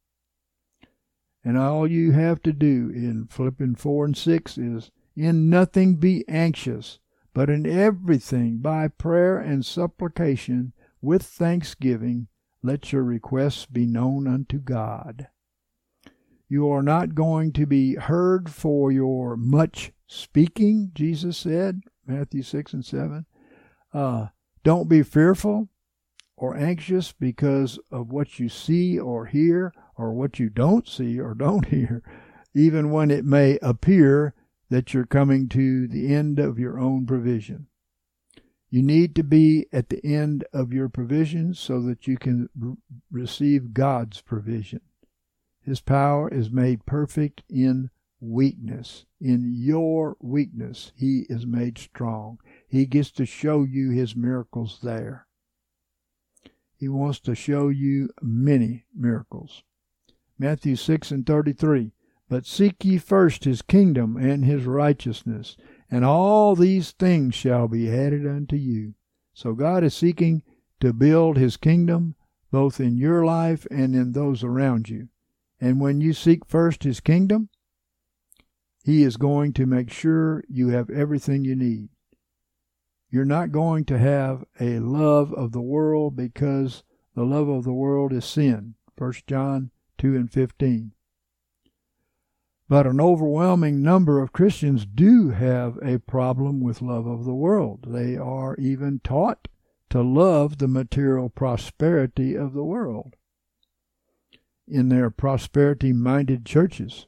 And all you have to do in Philippians four and six is, in nothing be anxious, but in everything by prayer and supplication with thanksgiving, let your requests be known unto God. You are not going to be heard for your much speaking, Jesus said, Matthew six and seven. Uh, don't be fearful or anxious because of what you see or hear, or what you don't see or don't hear, even when it may appear that you're coming to the end of your own provision. You need to be at the end of your provision so that you can r- receive God's provision. His power is made perfect in weakness. In your weakness, He is made strong. He gets to show you His miracles there. He wants to show you many miracles. Matthew six and thirty-three. But seek ye first His kingdom and His righteousness, and all these things shall be added unto you. So God is seeking to build His kingdom both in your life and in those around you. And when you seek first His kingdom, He is going to make sure you have everything you need. You're not going to have a love of the world, because the love of the world is sin. First John two and fifteen. But an overwhelming number of Christians do have a problem with love of the world. They are even taught to love the material prosperity of the world in their prosperity-minded churches,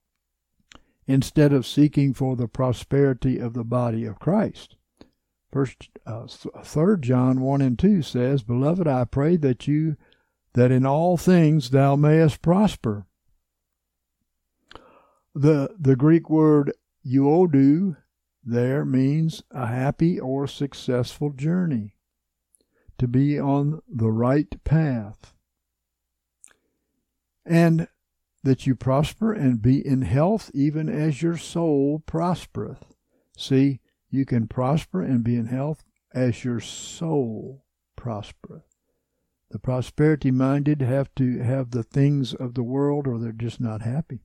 instead of seeking for the prosperity of the body of Christ. First, uh, Third John one and two says, Beloved, I pray that you that in all things thou mayest prosper. The, the Greek word euodu there means a happy or successful journey, to be on the right path, and that you prosper and be in health even as your soul prospereth. See, you can prosper and be in health as your soul prospereth. The prosperity-minded have to have the things of the world, or they're just not happy.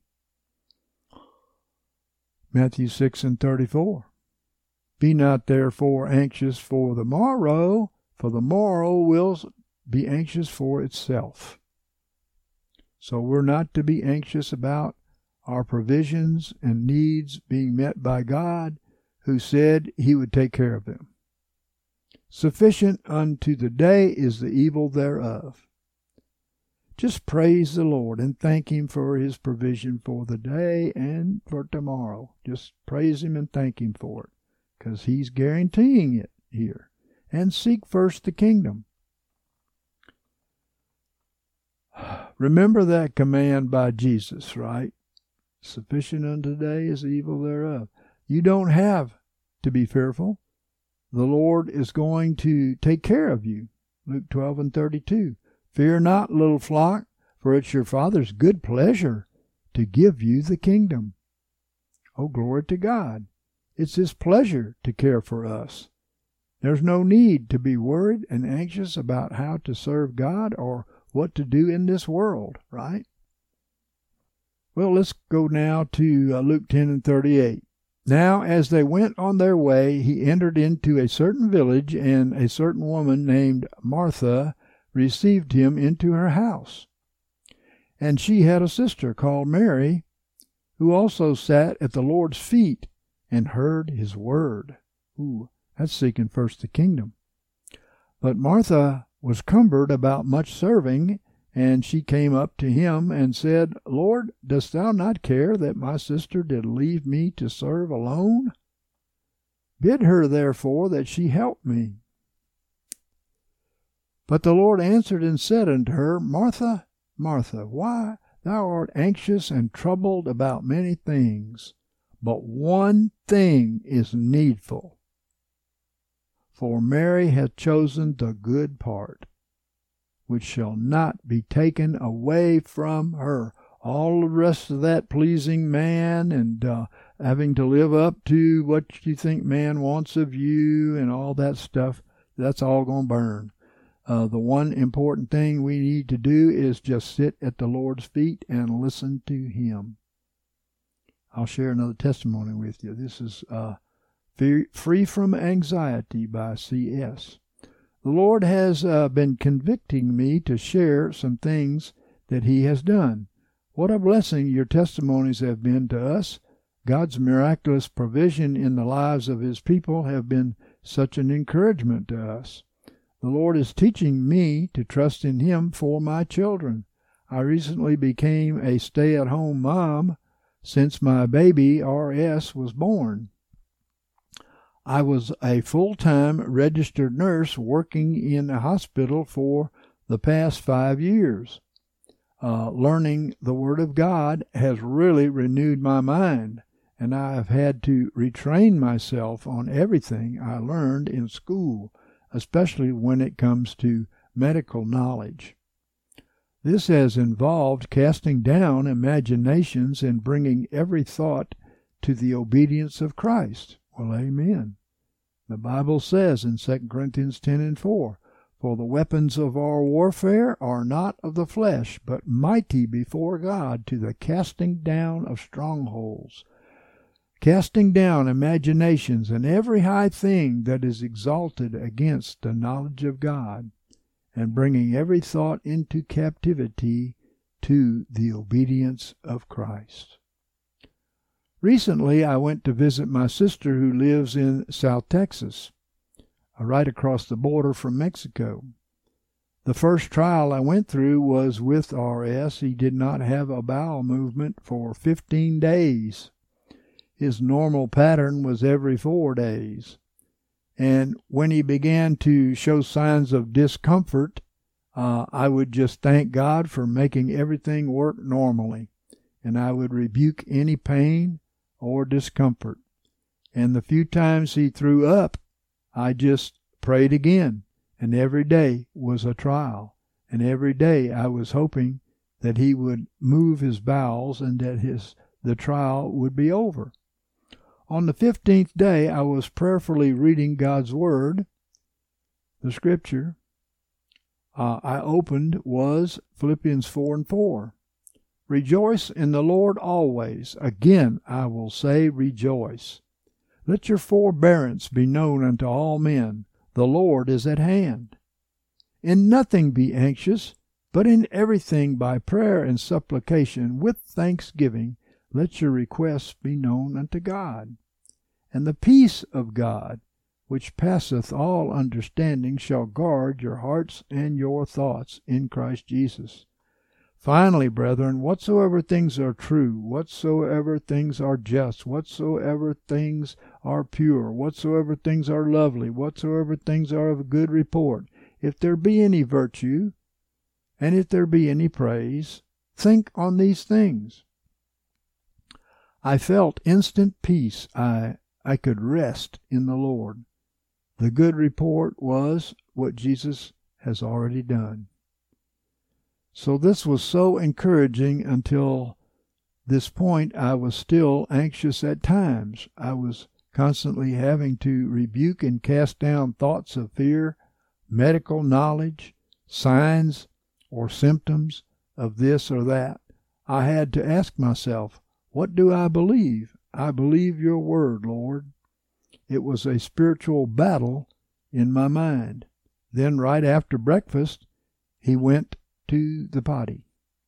Matthew six and thirty-four. Be not therefore anxious for the morrow, for the morrow will be anxious for itself. So we're not to be anxious about our provisions and needs being met by God, who said he would take care of them. Sufficient unto the day is the evil thereof. Just praise the Lord and thank him for his provision for the day and for tomorrow. Just praise him and thank him for it, because he's guaranteeing it here. And seek first the kingdom. Remember that command by Jesus, right? Sufficient unto the day is the evil thereof. You don't have to be fearful. The Lord is going to take care of you. Luke twelve and thirty-two. Fear not, little flock, for it's your Father's good pleasure to give you the kingdom. Oh, glory to God. It's his pleasure to care for us. There's no need to be worried and anxious about how to serve God or what to do in this world, right? Well, let's go now to uh, Luke ten and thirty-eight. Now, as they went on their way, he entered into a certain village, and a certain woman named Martha received him into her house. And she had a sister called Mary, who also sat at the Lord's feet and heard his word. Ooh, that's seeking first the kingdom. But Martha was cumbered about much serving, and she came up to him and said, Lord, dost thou not care that my sister did leave me to serve alone? Bid her therefore that she help me. But the Lord answered and said unto her, Martha, Martha, why thou art anxious and troubled about many things, but one thing is needful. For Mary hath chosen the good part, which shall not be taken away from her. All the rest of that pleasing man and uh, having to live up to what you think man wants of you and all that stuff, that's all going to burn. Uh, the one important thing we need to do is just sit at the Lord's feet and listen to him. I'll share another testimony with you. This is uh, Free from Anxiety by C S The Lord has uh, been convicting me to share some things that he has done. What a blessing your testimonies have been to us. God's miraculous provision in the lives of his people have been such an encouragement to us. The Lord is teaching me to trust in him for my children. I recently became a stay-at-home mom since my baby R S was born. I was a full-time registered nurse working in a hospital for the past five years. Uh, learning the Word of God has really renewed my mind, and I have had to retrain myself on everything I learned in school, especially when it comes to medical knowledge. This has involved casting down imaginations and bringing every thought to the obedience of Christ. Well, amen. The Bible says in Second Corinthians ten and four, For the weapons of our warfare are not of the flesh, but mighty before God to the casting down of strongholds, casting down imaginations and every high thing that is exalted against the knowledge of God, and bringing every thought into captivity to the obedience of Christ. Recently, I went to visit my sister who lives in South Texas, right across the border from Mexico. The first trial I went through was with R S. He did not have a bowel movement for fifteen days. His normal pattern was every four days. And when he began to show signs of discomfort, uh, I would just thank God for making everything work normally, and I would rebuke any pain or discomfort. And the few times he threw up, I just prayed again, and every day was a trial, and every day I was hoping that he would move his bowels and that his the trial would be over. On the fifteenth day, I was prayerfully reading God's Word. The scripture uh, I opened was Philippians four and four. Rejoice in the Lord always. Again I will say, rejoice. Let your forbearance be known unto all men. The Lord is at hand. In nothing be anxious, but in everything by prayer and supplication with thanksgiving let your requests be known unto God. And the peace of God, which passeth all understanding, shall guard your hearts and your thoughts in Christ Jesus. Finally, brethren, whatsoever things are true, whatsoever things are just, whatsoever things are pure, whatsoever things are lovely, whatsoever things are of good report, if there be any virtue, and if there be any praise, think on these things. I felt instant peace. I, I could rest in the Lord. The good report was what Jesus has already done. So this was so encouraging. Until this point, I was still anxious at times. I was constantly having to rebuke and cast down thoughts of fear, medical knowledge, signs or symptoms of this or that. I had to ask myself, what do I believe? I believe your word, Lord. It was a spiritual battle in my mind. Then right after breakfast, he went to the potty.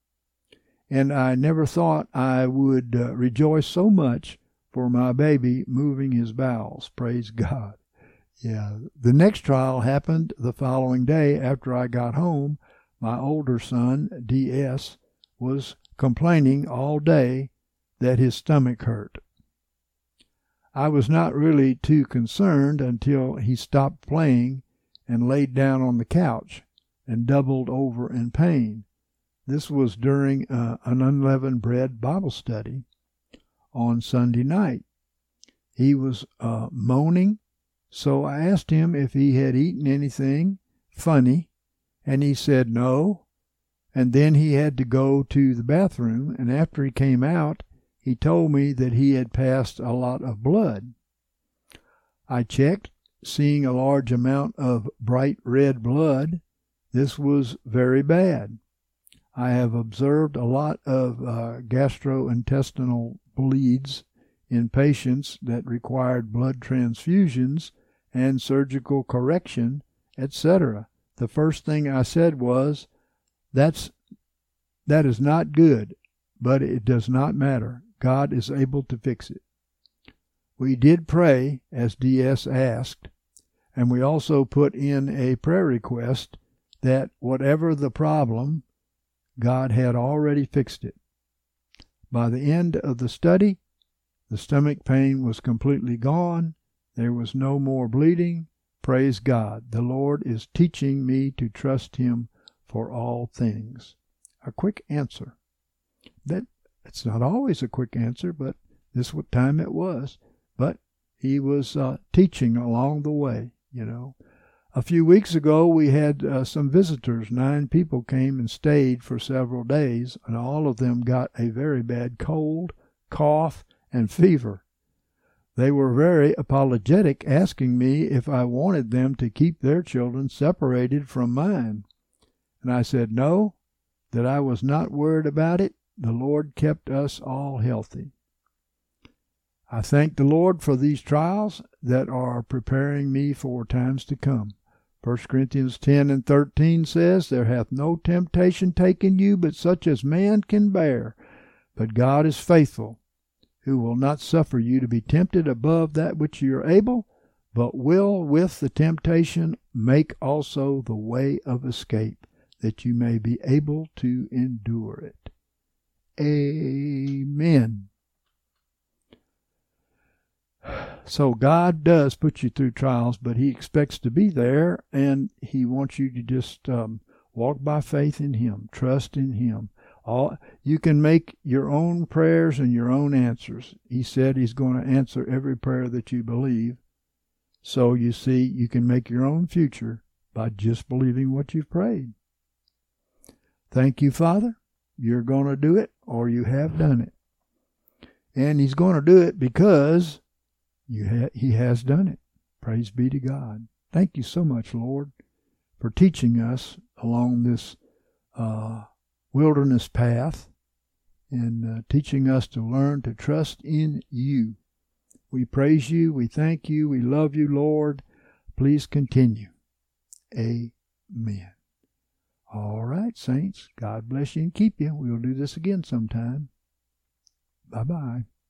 And I never thought I would uh, rejoice so much for my baby moving his bowels. Praise God. Yeah. The next trial happened the following day after I got home. My older son, D S, was complaining all day that his stomach hurt. I was not really too concerned until he stopped playing and laid down on the couch and doubled over in pain. This was during uh, an unleavened bread Bible study on Sunday night. He was uh, moaning, so I asked him if he had eaten anything funny, and he said no. And then he had to go to the bathroom, and after he came out, he told me that he had passed a lot of blood. I checked, seeing a large amount of bright red blood. This was very bad. I have observed a lot of uh, gastrointestinal bleeds in patients that required blood transfusions and surgical correction, et cetera. The first thing I said was, That's that is not good, but it does not matter. God is able to fix it. We did pray, as D S asked, and we also put in a prayer request that whatever the problem, God had already fixed it. By the end of the study, the stomach pain was completely gone. There was no more bleeding. Praise God. The Lord is teaching me to trust Him for all things. A quick answer. That it's not always a quick answer, but this what time it was. But He was uh, teaching along the way, you know. A few weeks ago, we had uh, some visitors. Nine people came and stayed for several days, and all of them got a very bad cold, cough, and fever. They were very apologetic, asking me if I wanted them to keep their children separated from mine. And I said no, that I was not worried about it. The Lord kept us all healthy. I thank the Lord for these trials that are preparing me for times to come. First Corinthians ten and thirteen says, There hath no temptation taken you, but such as man can bear. But God is faithful, who will not suffer you to be tempted above that which you are able, but will with the temptation make also the way of escape, that you may be able to endure it. Amen. So God does put you through trials, but He expects to be there, and He wants you to just um, Walk by faith in Him. Trust in Him. All you can make your own prayers and your own answers. He said He's going to answer every prayer that you believe. So you see, you can make your own future by just believing what you've prayed. Thank you, Father. You're going to do it, or you have done it. And He's going to do it because you ha- He has done it. Praise be to God. Thank you so much, Lord, for teaching us along this uh, wilderness path and uh, teaching us to learn to trust in You. We praise You. We thank You. We love You, Lord. Please continue. Amen. All right, saints. God bless you and keep you. We'll do this again sometime. Bye-bye.